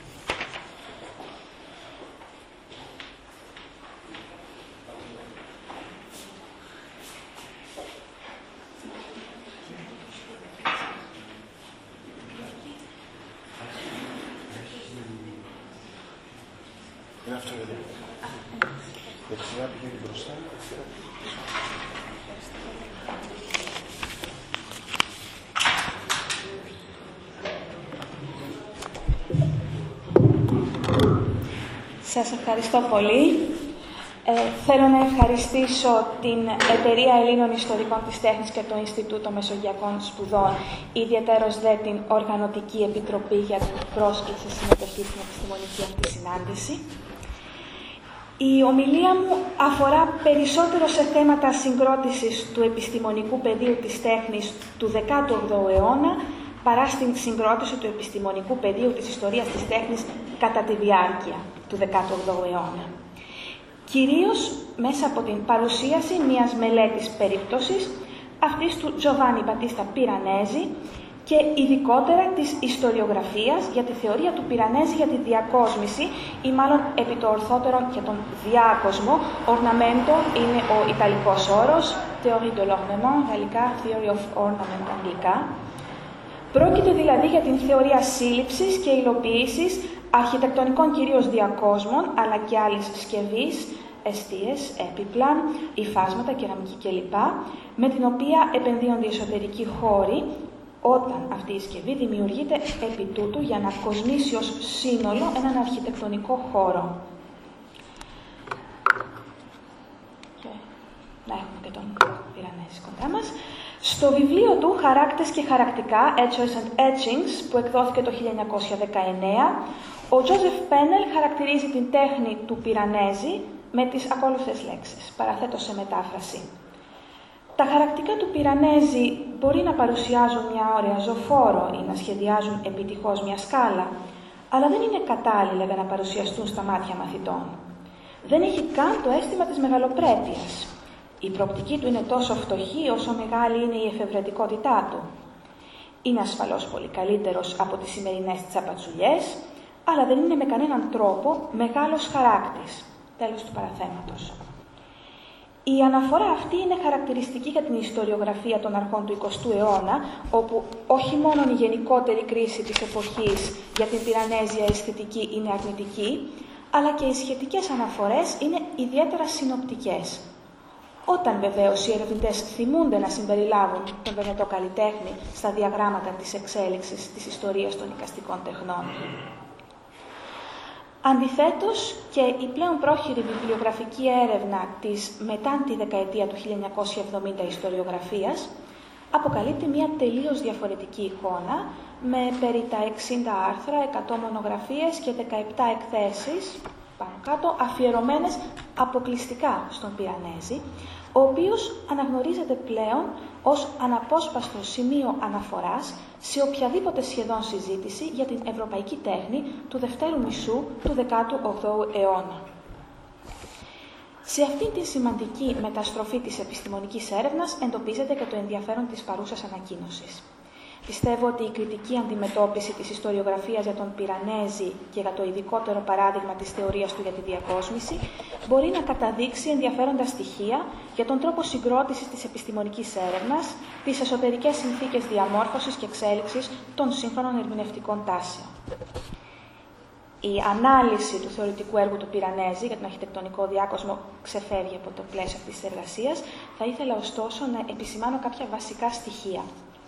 Σας ευχαριστώ πολύ. Ε, θέλω να ευχαριστήσω την Εταιρεία Ελλήνων Ιστορικών της Τέχνης και το Ινστιτούτο Μεσογειακών Σπουδών, ιδιαίτερος δε την Οργανωτική Επιτροπή για την πρόσκληση συμμετοχή στην επιστημονική αυτή συνάντηση. Η ομιλία μου αφορά περισσότερο σε θέματα συγκρότησης του επιστημονικού πεδίου της τέχνης του δέκατου όγδοου αιώνα, παρά στην συγκρότηση του επιστημονικού πεδίου της ιστορίας της τέχνης κατά τη διάρκεια του δέκατου όγδοου αιώνα. Κυρίως μέσα από την παρουσίαση μιας μελέτης περίπτωσης, αυτής του Τζοβάνι Μπατίστα Πιρανέζη και ειδικότερα της ιστοριογραφίας για τη θεωρία του Πιρανέζη για τη διακόσμηση ή μάλλον επί το ορθότερο για τον διάκοσμο. Ornamento είναι ο ιταλικός όρος, Théorie de l'ornement, γαλλικά Theory of Ornament αγγλικά. Πρόκειται δηλαδή για την θεωρία σύλληψης και υλοποίησης αρχιτεκτονικών κυρίως διακόσμων, αλλά και άλλης συσκευής, εστίες, έπιπλα, υφάσματα, κεραμική κλπ, με την οποία επενδύονται οι εσωτερικοί χώροι, όταν αυτή η συσκευή δημιουργείται επί τούτου για να κοσμήσει ως σύνολο έναν αρχιτεκτονικό χώρο. Και να έχουμε και τον Πιρανέζη κοντά μας. Στο βιβλίο του «Χαράκτες και χαρακτικά, Etchers and Etchings», που εκδόθηκε το χίλια εννιακόσια δεκαεννέα, ο Τζόζεφ Πένελ χαρακτηρίζει την τέχνη του Πιρανέζη με τις ακόλουθες λέξεις. Παραθέτω σε μετάφραση. Τα χαρακτηριστικά του Πυρανέζη μπορεί να παρουσιάζουν μια ωραία ζωφόρο ή να σχεδιάζουν επιτυχώς μια σκάλα, αλλά δεν είναι κατάλληλα για να παρουσιαστούν στα μάτια μαθητών. Δεν έχει καν το αίσθημα της μεγαλοπρέπειας. Η προοπτική του είναι τόσο φτωχή όσο μεγάλη είναι η εφευρετικότητά του. Είναι ασφαλώς πολύ καλύτερος από τις σημερινές τσαπατσουλιές, αλλά δεν είναι με κανέναν τρόπο μεγάλος χαράκτης. Τέλος του παραθέματος. Η αναφορά αυτή είναι χαρακτηριστική για την ιστοριογραφία των αρχών του εικοστού αιώνα, όπου όχι μόνο η γενικότερη κρίση της εποχής για την πυρανέζια αισθητική είναι αρνητική, αλλά και οι σχετικές αναφορές είναι ιδιαίτερα συνοπτικές. Όταν βεβαίως οι ερευνητές θυμούνται να συμπεριλάβουν τον Βενετό καλλιτέχνη στα διαγράμματα της εξέλιξης της ιστορίας των εικαστικών τεχνών. Αντιθέτως, και η πλέον πρόχειρη βιβλιογραφική έρευνα της μετά τη δεκαετία του χίλια εννιακόσια εβδομήντα ιστοριογραφίας αποκαλύπτει μια τελείως διαφορετική εικόνα με περί τα εξήντα άρθρα, εκατό μονογραφίες και δεκαεπτά εκθέσεις πάνω κάτω αφιερωμένες αποκλειστικά στον Πυρανέζη, ο οποίος αναγνωρίζεται πλέον ως αναπόσπαστο σημείο αναφοράς σε οποιαδήποτε σχεδόν συζήτηση για την ευρωπαϊκή τέχνη του δευτέρου μισού του δεκάτου όγδοου αιώνα. Σε αυτή τη σημαντική μεταστροφή της επιστημονικής έρευνας εντοπίζεται και το ενδιαφέρον της παρούσας ανακοίνωσης. Πιστεύω ότι η κριτική αντιμετώπιση της ιστοριογραφίας για τον Πυρανέζη και για το ειδικότερο παράδειγμα της θεωρίας του για τη διακόσμηση μπορεί να καταδείξει ενδιαφέροντα στοιχεία για τον τρόπο συγκρότησης της επιστημονικής έρευνας, τις εσωτερικές συνθήκες διαμόρφωσης και εξέλιξης των σύγχρονων ερμηνευτικών τάσεων. Η ανάλυση του θεωρητικού έργου του Πυρανέζη για τον αρχιτεκτονικό διάκοσμο ξεφεύγει από το πλαίσιο αυτής της εργασίας. Θα ήθελα ωστόσο να επισημάνω κάποια βασικά στοιχεία.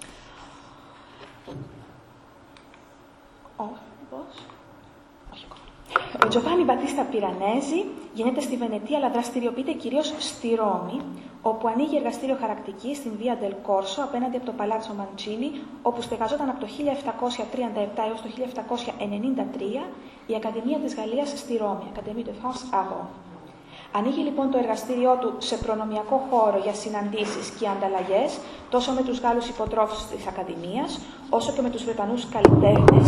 Ο Τζοβάνι Μπατίστα Πυρανέζη γεννιέται στη Βενετία, αλλά δραστηριοποιείται κυρίως στη Ρώμη, όπου ανοίγει εργαστήριο χαρακτική στην Βία Ντελ Κόρσο, απέναντι από το Παλάτσο Μαντσίνι, όπου στεγαζόταν από το χίλια επτακόσια τριάντα επτά έως το χίλια επτακόσια ενενήντα τρία η Ακαδημία της Γαλλίας στη Ρώμη, Académie de France à Rome. Ανοίγει λοιπόν το εργαστήριό του σε προνομιακό χώρο για συναντήσεις και ανταλλαγές, τόσο με τους Γάλλους υποτρόφους της Ακαδημίας, όσο και με τους Βρετανούς καλλιτέχνες,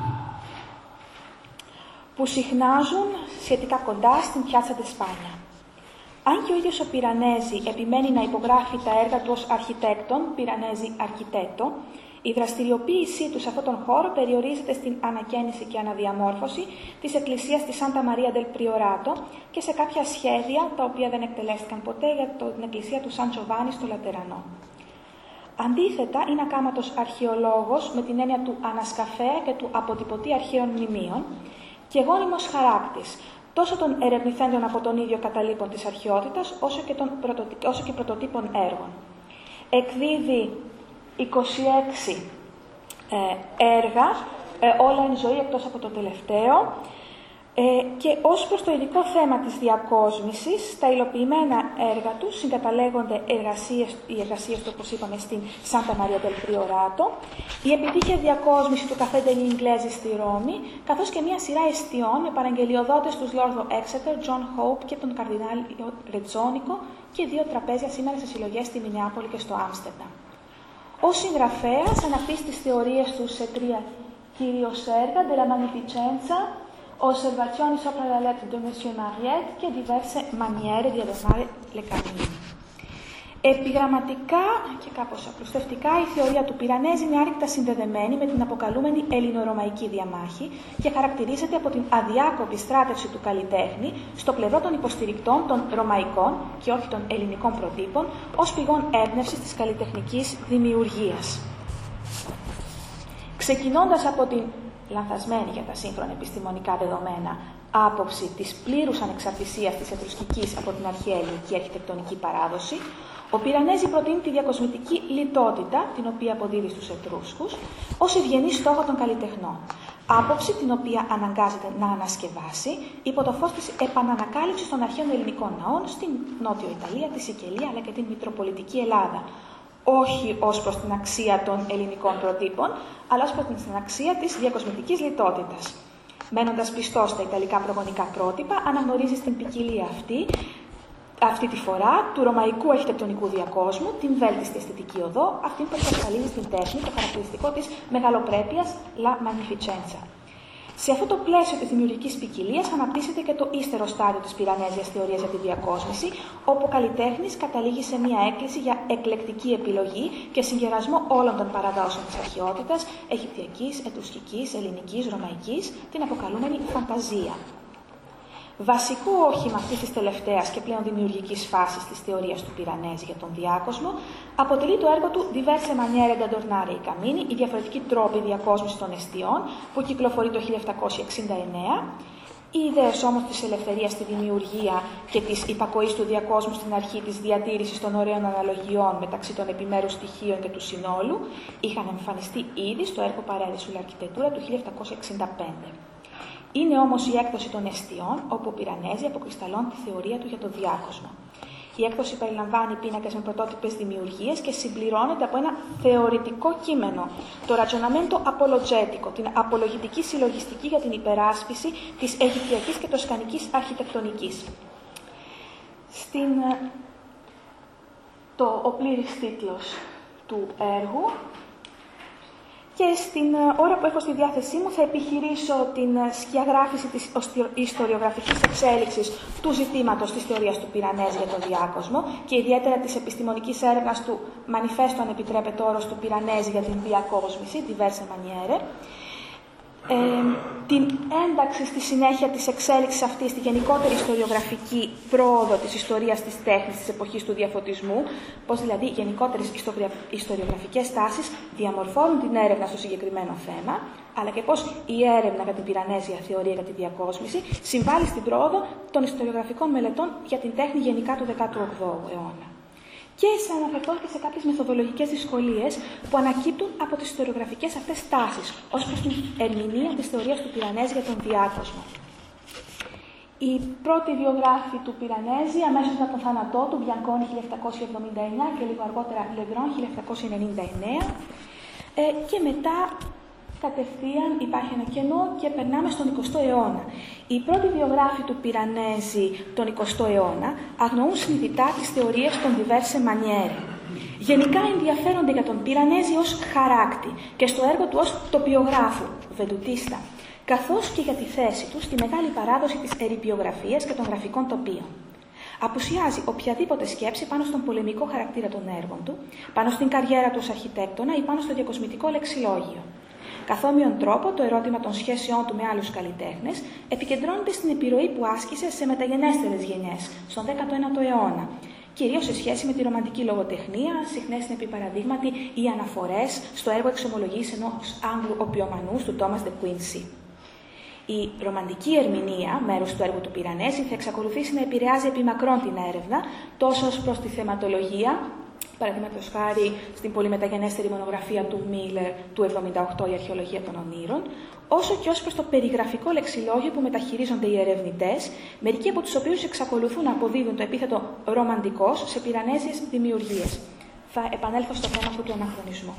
που συχνάζουν σχετικά κοντά στην Πιάτσα ντε Σπάνια. Αν και ο ίδιος ο Πυρανέζη επιμένει να υπογράφει τα έργα του ως αρχιτέκτον, Πυρανέζη Αρκιτέτο, η δραστηριοποίησή του σε αυτόν τον χώρο περιορίζεται στην ανακαίνιση και αναδιαμόρφωση της εκκλησίας της Σάντα Μαρία ντελ Πριοράτο και σε κάποια σχέδια τα οποία δεν εκτελέστηκαν ποτέ για το, την εκκλησία του Σαν Τζοβάνι στο Λατερανό. Αντίθετα, είναι ακάματος αρχαιολόγος με την έννοια του ανασκαφέα και του αποτυπωτή αρχαίων μνημείων και γόνιμος χαράκτης τόσο των ερευνηθέντων από τον ίδιο καταλήπων της αρχαιότητας όσο και, των πρωτοτύπ, όσο και πρωτοτύπων έργων. Εκδίδει είκοσι έξι ε, έργα, ε, όλα εν ζωή εκτός από το τελευταίο, ε, και ως προς το ειδικό θέμα της διακόσμησης, στα υλοποιημένα έργα του συγκαταλέγονται εργασίες, οι εργασίες του, όπως είπαμε, στην Σάντα Μαρία ντελ Πριοράτο, η επιτύχεια διακόσμηση του Καφέ ντελ Ιγκλέζι στη Ρώμη, καθώς και μια σειρά εστιών με παραγγελιοδότες τους Λόρδο Έξετερ, Τζον Χόουπ και τον Καρδινάλιο Ρετζόνικο και δύο τραπέζια σήμερα σε συλλογές στη Μινεάπολη και στο Άμστερνταμ. Ως συγγραφέας αναπτύσσει τις θεωρίες του σε τρία κυρίως έργα, de la magnificenza, osservazioni sopra la lettre de Monsieur Mariette και diverse maniere di adornare le camine. Επιγραμματικά και κάπως απλουστευτικά, η θεωρία του Πυρανέζη είναι άρρηκτα συνδεδεμένη με την αποκαλούμενη ελληνορωμαϊκή διαμάχη και χαρακτηρίζεται από την αδιάκοπη στράτευση του καλλιτέχνη στο πλευρό των υποστηρικτών των ρωμαϊκών και όχι των ελληνικών προτύπων ως πηγών έμπνευσης της καλλιτεχνικής δημιουργίας. Ξεκινώντας από την λανθασμένη για τα σύγχρονα επιστημονικά δεδομένα άποψη της πλήρους ανεξαρτησίας της ετρουσκικής από την αρχαία ελληνική αρχιτεκτονική παράδοση, ο Πυρανέζη προτείνει τη διακοσμητική λιτότητα, την οποία αποδίδει στους Ετρούσκους, ως ευγενή στόχο των καλλιτεχνών. Άποψη την οποία αναγκάζεται να ανασκευάσει υπό το φως της επανανακάλυψης των αρχαίων ελληνικών ναών στην Νότιο Ιταλία, τη Σικελία αλλά και την Μητροπολιτική Ελλάδα. Όχι ως προς την αξία των ελληνικών προτύπων, αλλά ως προς την αξία της διακοσμητικής λιτότητας. Μένοντας πιστός στα ιταλικά προγονικά πρότυπα, αναγνωρίζει στην ποικιλία αυτή, αυτή τη φορά, του ρωμαϊκού αρχιτεκτονικού διακόσμου, την βέλτιστη αισθητική οδό, αυτή που εξασφαλίζει στην τέχνη το χαρακτηριστικό της μεγαλοπρέπειας, la magnificenza. Σε αυτό το πλαίσιο της δημιουργικής ποικιλίας αναπτύσσεται και το ύστερο στάδιο της πυρανέζιας θεωρίας για τη διακόσμηση, όπου ο καλλιτέχνης καταλήγει σε μια έκκληση για εκλεκτική επιλογή και συγκερασμό όλων των παραδόσεων της αρχαιότητας, αιγυπτιακής, ετρουσκικής, ελληνικής, ρωμαϊκής, την αποκαλούμενη φανταζία. Βασικό όχημα αυτής της τελευταίας και πλέον δημιουργικής φάσης της θεωρίας του Πυρανέζη για τον διάκοσμο αποτελεί το έργο του Diverse maniere da adornare i camini, οι διαφορετικοί τρόποι διακόσμησης των εστιών, που κυκλοφορεί το χίλια επτακόσια εξήντα εννέα. Οι ιδέες όμως της ελευθερίας στη δημιουργία και της υπακοής του διακόσμου στην αρχή της διατήρησης των ωραίων αναλογιών μεταξύ των επιμέρους στοιχείων και του συνόλου είχαν εμφανιστεί ήδη στο έργο Parere sull'architettura του χίλια επτακόσια εξήντα πέντε. Είναι όμως η έκδοση των εστιών, όπου ο Πυρανέζη αποκρισταλώνει τη θεωρία του για το διάκοσμο. Η έκδοση περιλαμβάνει πίνακες με πρωτότυπες δημιουργίες και συμπληρώνεται από ένα θεωρητικό κείμενο, το ragionamento apologetico, την απολογητική συλλογιστική για την υπεράσπιση της αιγυπτιακής και τοσκανικής αρχιτεκτονικής. Στην, το, ο πλήρης τίτλος του έργου. Και στην ώρα που έχω στη διάθεσή μου θα επιχειρήσω την σκιαγράφηση της ιστοριογραφικής εξέλιξης του ζητήματος της θεωρίας του Πυρανέζη για τον διάκοσμο και ιδιαίτερα της επιστημονικής έρευνας του Manifesto, αν επιτρέπεται όρος, του Πυρανέζη για την διακόσμηση, Diverse maniere. Ε, την ένταξη στη συνέχεια της εξέλιξης αυτής στη γενικότερη ιστοριογραφική πρόοδο της ιστορίας της τέχνης της εποχής του διαφωτισμού, πώς δηλαδή γενικότερες ιστοριογραφικές τάσεις διαμορφώνουν την έρευνα στο συγκεκριμένο θέμα, αλλά και πώς η έρευνα για την Πυρανέζια θεωρία για τη διακόσμηση συμβάλλει στην πρόοδο των ιστοριογραφικών μελετών για την τέχνη γενικά του δέκατου όγδοου αιώνα. Και θα αναφερθώ και σε κάποιες μεθοδολογικές δυσκολίες που ανακύπτουν από τις ιστοριογραφικές αυτές τάσεις, ως προς την ερμηνεία της θεωρίας του Πυρανέζη για τον διάκοσμο. Οι πρώτοι βιογράφοι του Πυρανέζη, αμέσως μετά τον θάνατό του, Μπιανκόνι χίλια επτακόσια εβδομήντα εννέα και λίγο αργότερα Λεγκρόν χίλια επτακόσια ενενήντα εννέα, ε, και μετά κατευθείαν υπάρχει ένα κενό και περνάμε στον εικοστό αιώνα. Οι πρώτοι βιογράφοι του Πυρανέζη τον εικοστό αιώνα αγνοούν συνειδητά τις θεωρίες των Diverse maniere. Γενικά ενδιαφέρονται για τον Πυρανέζη ως χαράκτη και στο έργο του ως τοπιογράφου, βεντουτίστα, καθώς και για τη θέση του στη μεγάλη παράδοση της ερειπιογραφίας και των γραφικών τοπίων. Απουσιάζει οποιαδήποτε σκέψη πάνω στον πολεμικό χαρακτήρα των έργων του, πάνω στην καριέρα του ως αρχιτέκτονα ή πάνω στο διακοσμητικό λεξιλόγιο. Καθ' όμοιον τρόπο, το ερώτημα των σχέσεών του με άλλους καλλιτέχνες επικεντρώνεται στην επιρροή που άσκησε σε μεταγενέστερες γενιές, στον δέκατο ένατο αιώνα, κυρίως σε σχέση με τη ρομαντική λογοτεχνία, συχνές είναι επί παραδείγματι οι αναφορές στο έργο εξομολογής ενός Άγγλου οπιομανούς του Thomas de Quincey. Η ρομαντική ερμηνεία, μέρος του έργου του Πυρανέζη, θα εξακολουθήσει να επηρεάζει επιμακρών την έρευνα, τόσο ως προς τη θεματολογία, παραδείγματος χάρη στην πολύ μεταγενέστερη μονογραφία του Μίλλερ του εβδομήντα οκτώ, η Αρχαιολογία των Ονείρων, όσο και ως προς το περιγραφικό λεξιλόγιο που μεταχειρίζονται οι ερευνητές, μερικοί από τους οποίους εξακολουθούν να αποδίδουν το επίθετο ρομαντικός σε πυρανέζιες δημιουργίες. Θα επανέλθω στο θέμα αυτού του αναχρονισμού.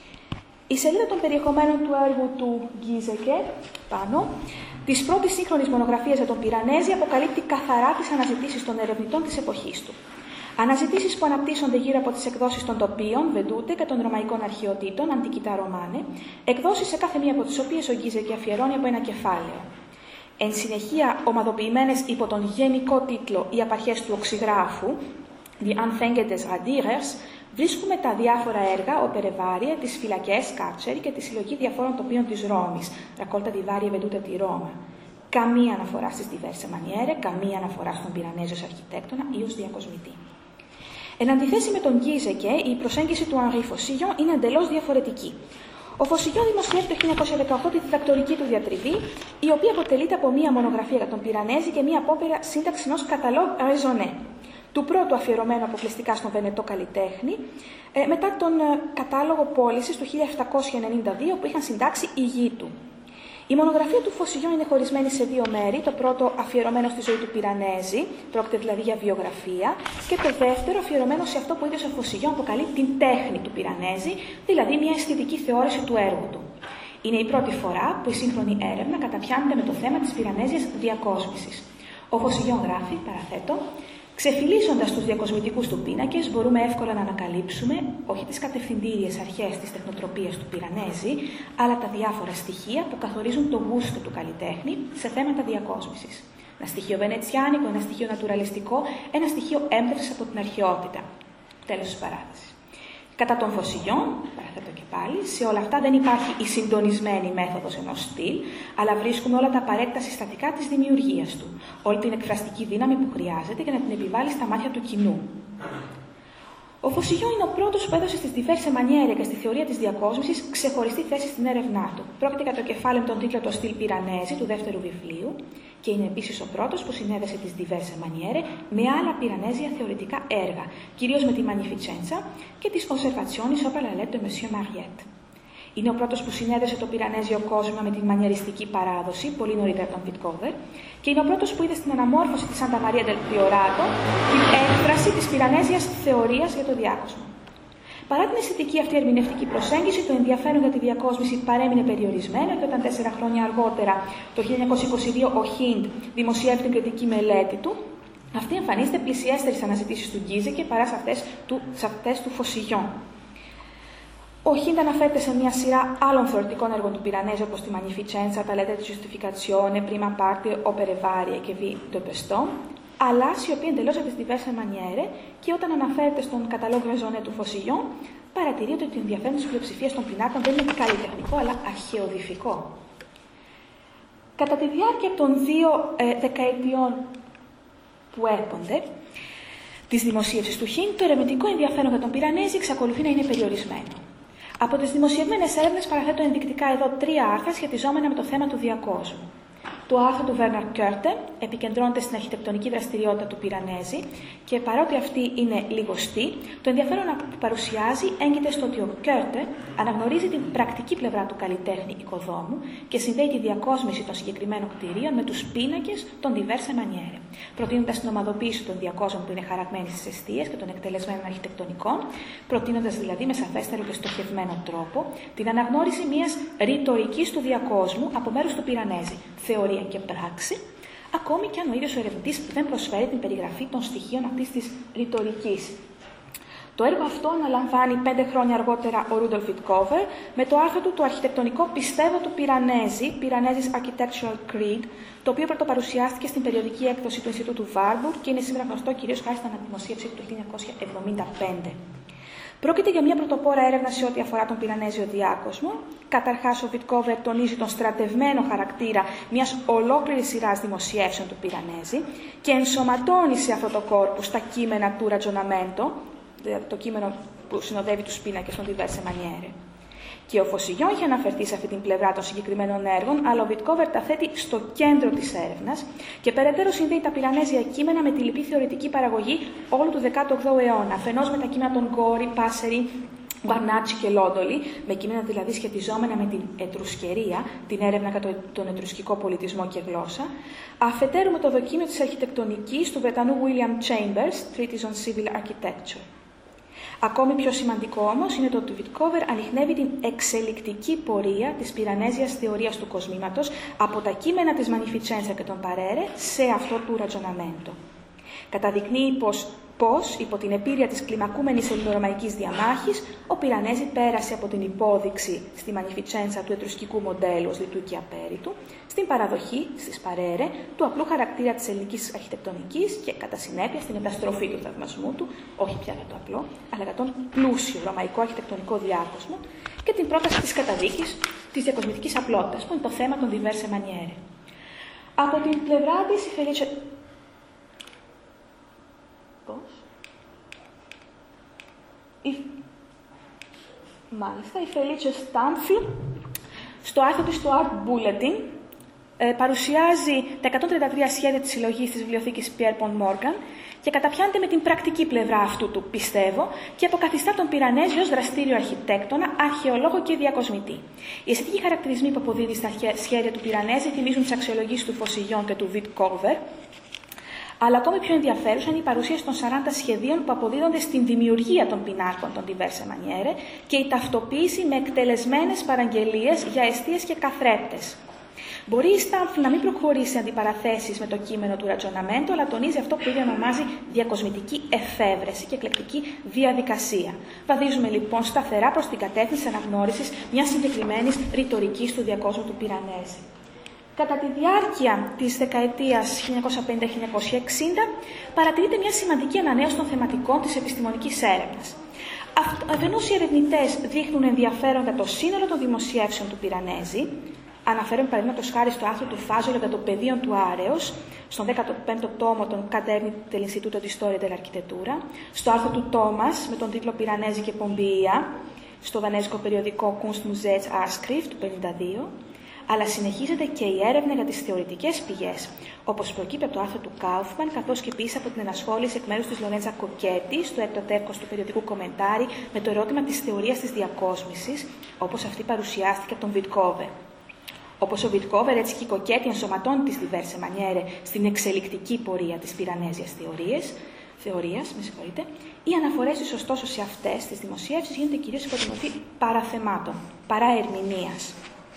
Η σελίδα των περιεχομένων του έργου του Γκίζεκε, πάνω, της πρώτης σύγχρονης μονογραφίας για τον Πυρανέζη, αποκαλύπτει καθαρά τις αναζητήσεις των ερευνητών της εποχής του. Αναζητήσεις που αναπτύσσονται γύρω από τις εκδόσεις των τοπίων, Βεντούτε και των ρωμαϊκών αρχαιοτήτων, Αντικητά Ρωμάνε, εκδόσεις σε κάθε μία από τις οποίες ο Γκίζεκε αφιερώνει από ένα κεφάλαιο. Εν συνεχεία, ομαδοποιημένες υπό τον γενικό τίτλο «Οι απαρχές του οξυγράφου», «Die Anfänge des Radierers», βρίσκουμε τα διάφορα έργα, οπερεβάρια, τις φυλακές, κάτσερι και τη συλλογή διαφόρων τοπίων της Ρώμης, Raccolta di varie vedute di Roma. Καμία αναφορά στις Diverse maniere, καμία αναφορά στον Πυρανέζιο ως αρχιτέκτονα ή ως διακοσμητή. Εν αντιθέσει με τον Γκίζεκε, η προσέγγιση του Henri Faucillon είναι εντελώς διαφορετική. Ο Faucillon δημοσιεύει το χίλια εννιακόσια δεκαοκτώ τη διδακτορική του διατριβή, η οποία αποτελείται από μία μονογραφία για τον Πυρανέζη και μία απόπειρα σύνταξη ενός catalogue raisonné, του πρώτου αφιερωμένου αποκλειστικά στον Βενετό καλλιτέχνη, μετά τον κατάλογο πώλησης του χίλια επτακόσια ενενήντα δύο που είχαν συντάξει οι γη του. Η μονογραφία του Faucillon είναι χωρισμένη σε δύο μέρη, το πρώτο αφιερωμένο στη ζωή του Πυρανέζη, πρόκειται δηλαδή για βιογραφία, και το δεύτερο αφιερωμένο σε αυτό που ίδιος ο Faucillon αποκαλεί την τέχνη του Πυρανέζη, δηλαδή μια αισθητική θεώρηση του έργου του. Είναι η πρώτη φορά που η σύγχρονη έρευνα καταπιάνεται με το θέμα της πυρανέζιας διακόσμησης. Ο Φωσιγιόν γράφει, παραθέτω, ξεφυλίσσοντας τους διακοσμητικούς του πίνακες, μπορούμε εύκολα να ανακαλύψουμε όχι τις κατευθυντήριες αρχές της τεχνοτροπίας του πυρανέζη, αλλά τα διάφορα στοιχεία που καθορίζουν το γούστο του καλλιτέχνη σε θέματα διακόσμησης. Ένα στοιχείο βενετσιάνικο, ένα στοιχείο νατουραλιστικό, ένα στοιχείο έμπνευσης από την αρχαιότητα. Τέλος της παράθεσης. Κατά τον Φωσιγιόν, παραθέτω και πάλι, σε όλα αυτά δεν υπάρχει η συντονισμένη μέθοδος ενός στυλ, αλλά βρίσκουμε όλα τα απαραίτητα συστατικά της δημιουργίας του, όλη την εκφραστική δύναμη που χρειάζεται για να την επιβάλλει στα μάτια του κοινού. Ο Φωσιγιόν είναι ο πρώτος που έδωσε στις diverse maniere και στη θεωρία της διακόσμησης ξεχωριστή θέση στην έρευνά του. Πρόκειται για το κεφάλαιο με τον τίτλο «Το στυλ πυρανέζη» του δεύτερου βιβλίου και είναι επίσης ο πρώτος που συνέδεσε τις diverse maniere με άλλα πυρανέζια θεωρητικά έργα, κυρίως με τη Magnificenza και τις Osservazioni sopra la lettre de Monsieur Mariette. Είναι ο πρώτος που συνέδεσε το πυρανέζιο κόσμημα με την μανιεριστική παράδοση, πολύ νωρίτερα τον Βιτκόβερ, και είναι ο πρώτος που είδε στην αναμόρφωση της Santa Maria del Priorato την έκφραση της πυρανέζιας θεωρίας για το διάκοσμο. Παρά την αισθητική αυτή ερμηνευτική προσέγγιση, το ενδιαφέρον για τη διακόσμηση παρέμεινε περιορισμένο και όταν τέσσερα χρόνια αργότερα, το χίλια εννιακόσια είκοσι δύο, ο Χίντ δημοσιεύει την κριτική μελέτη του, αυτή εμφανίζεται πλησιέστερη στις αναζητήσεις του Γκίζεκε παρά σε αυτές του, σε αυτές του Φωσιγιόν. Ο Χίντ αναφέρεται σε μια σειρά άλλων θεωρητικών έργων του Πυρανέζη, όπως τη Magnificenza, τα Lettere di Giustificazione, Prima Parte, Opere Varie και Vie de Peston, αλλά σιωπή εντελώς από τις diverse maniere και όταν αναφέρεται στον καταλόγο raisonné του Φωσιγιόν, παρατηρεί ότι το ενδιαφέρον της πλειοψηφίας των πινάκων δεν είναι καλλιτεχνικό, αλλά αρχαιοδυφικό. Κατά τη διάρκεια των δύο ε, δεκαετιών που έπονται της δημοσίευσης του Χίντ, το ερευνητικό ενδιαφέρον για τον Πυρανέζη εξακολουθεί να είναι περιορισμένο. Από τις δημοσιευμένες έρευνες παραθέτω ενδεικτικά εδώ τρία άρθρα σχετιζόμενα με το θέμα του διακόσμου. Το άρθρο του Βέρναρ Κέρτε επικεντρώνεται στην αρχιτεκτονική δραστηριότητα του Πυρανέζη και παρότι αυτή είναι λιγοστή, το ενδιαφέρον που παρουσιάζει έγκυται στο ότι ο Κέρτε αναγνωρίζει την πρακτική πλευρά του καλλιτέχνη οικοδόμου και συνδέει τη διακόσμηση των συγκεκριμένων κτηρίων με τους πίνακες των diverse maniere, προτείνοντας την ομαδοποίηση των διακόσμων που είναι χαραγμένοι στις εστίες και των εκτελεσμένων αρχιτεκτονικών, προτείνοντας δηλαδή με σαφέστερο και στοχευμένο τρόπο την αναγνώριση μιας ρητορικής του διακόσμου από μέρους του Πυρανέζη, θεωρία και πράξη, ακόμη και αν ο ίδιος ο ερευνητής δεν προσφέρει την περιγραφή των στοιχείων αυτής της ρητορικής. Το έργο αυτό αναλαμβάνει πέντε χρόνια αργότερα ο Ρούντολφ Βιτκόβερ με το άρθρο του «Το αρχιτεκτονικό πιστεύω του Πυρανέζη», Πυρανέζης Architectural Creed, το οποίο πρωτοπαρουσιάστηκε στην περιοδική έκδοση του Ινστιτούτου Warburg και είναι σήμερα γνωστό κυρίως χάρη στην αναδημοσίευση του χίλια εννιακόσια εβδομήντα πέντε. Πρόκειται για μια πρωτοπόρα έρευνα σε ό,τι αφορά τον πυρανέζιο διάκοσμο. Καταρχάς, ο Βιτκόβερ τονίζει τον στρατευμένο χαρακτήρα μιας ολόκληρης σειράς δημοσιεύσεων του Πυρανέζη και ενσωματώνει σε αυτό το κόρπους τα κείμενα του ρατζοναμέντο, δηλαδή το κείμενο που συνοδεύει τους πίνακες των diverse maniere. Και ο Φωσιγιόν είχε αναφερθεί σε αυτή την πλευρά των συγκεκριμένων έργων, αλλά ο Βιτκόβερ τα θέτει στο κέντρο της έρευνας και περαιτέρω συνδέει τα πυρανέζια κείμενα με τη λυπή θεωρητική παραγωγή όλου του δεκάτου όγδοου αιώνα, αφενός με τα κείμενα των Γκόρι, Πάσερη, Μπαρνάτσι και Λόντολι, με κείμενα δηλαδή σχετιζόμενα με την Ετρουσκερία, την έρευνα κατά τον ετρουσκικό πολιτισμό και γλώσσα, αφετέρου με το δοκίμιο της αρχιτεκτονικής του Βρετανού William Chambers, Treatise on Civil Architecture. Ακόμη πιο σημαντικό όμως είναι το ότι ο Βιτκόβερ ανιχνεύει την εξελικτική πορεία της πυρανέζιας θεωρίας του κοσμήματος από τα κείμενα της Magnificenza και των Παρέρε σε αυτό του ρατζοναμέντο. Καταδεικνύει πως, πως υπό την επίρρεια της κλιμακούμενης ελληνορωμαϊκής διαμάχης, ο Πυρανέζη πέρασε από την υπόδειξη στη Magnificenza του ετρουσκικού μοντέλου ως λειτουργικού και απέριτου, στην παραδοχή, στις Παρέρε, του απλού χαρακτήρα της ελληνικής αρχιτεκτονικής και κατά συνέπεια στην μεταστροφή του θαυμασμού του, όχι πια για το απλό, αλλά για τον πλούσιο ρωμαϊκό αρχιτεκτονικό διάκοσμο και την πρόταση της καταδίκης της διακοσμητικής απλότητας, που είναι το θέμα των diverse maniere. Από την πλευρά της, η Φελίτσο... Πώς? Η... Μάλιστα, η Φελίτσο Στάμφλ, στο άρθρο της του Art Bulletin, ε, παρουσιάζει τα εκατόν τριάντα τρία σχέδια της συλλογής της βιβλιοθήκης Pierpont Morgan και καταπιάνεται με την πρακτική πλευρά αυτού του, πιστεύω, και αποκαθιστά τον Πυρανέζη ως δραστήριο αρχιτέκτονα, αρχαιολόγο και διακοσμητή. Οι αισθητικοί χαρακτηρισμοί που αποδίδει στα σχέδια του Πυρανέζη θυμίζουν τις αξιολογήσεις του Φωσιγιόν και του Βιτκόβερ, Αλλά ακόμη πιο ενδιαφέρουσα είναι η παρουσίαση των σαράντα σχεδίων που αποδίδονται στην δημιουργία των πινάκων των diverse maniere και η ταυτοποίηση με εκτελεσμένες παραγγελίες για εστίες και καθρέπτες. Μπορεί η Στάμφλ να μην προχωρήσει σε αντιπαραθέσεις με το κείμενο του ρατζοναμέντο, αλλά τονίζει αυτό που ήδη ονομάζει διακοσμητική εφεύρεση και εκλεκτική διαδικασία. Βαδίζουμε λοιπόν σταθερά προς την κατεύθυνση αναγνώρισης μιας συγκεκριμένης ρητορικής του διακόσμου του Πιρανέζη. Κατά τη διάρκεια της δεκαετίας χίλια εννιακόσια πενήντα με χίλια εννιακόσια εξήντα παρατηρείται μια σημαντική ανανέωση των θεματικών της επιστημονικής έρευνας. Αφενός οι ερευνητές δείχνουν ενδιαφέρον για το σύνολο των δημοσιεύσεων του Πιρανέζη. Αναφέρουμε παραδείγματος χάρη στο άρθρο του Φάζολο για το πεδίο του Άρεος, στον δέκατο πέμπτο τόμο των Caderni dell'Istituto di Storia dell'Architettura, στο άρθρο του Τόμας με τον τίτλο Πιρανέζη και Πομπία, στο δανέζικο περιοδικό Kunstmuseets Artskrift του πενήντα δύο, αλλά συνεχίζεται και η έρευνα για τις θεωρητικές πηγές, όπως προκύπτει από το άρθρο του Κάουφμαν, καθώς και επίσης από την ενασχόληση εκ μέρους της Λορέντζα Κοκέτη, στο έκτο τεύκος του περιοδικού Κομμεντάρι, με το ερώτημα της θεωρίας της διακόσμησης, όπως αυτή παρουσιάστηκε από τον Βιτκόβερ. Όπως ο Βιτκόβερ, έτσι και η Κοκέτη ενσωματώνει τις diverse maniere στην εξελικτική πορεία της Πιρανέζιας θεωρίας, θεωρίας με συγχωρείτε. Οι αναφορές της, ωστόσο, σε αυτές τις δημοσιεύσεις γίνονται κυρίως υπό τη μορφή παραθεμάτων, παραερμηνείας.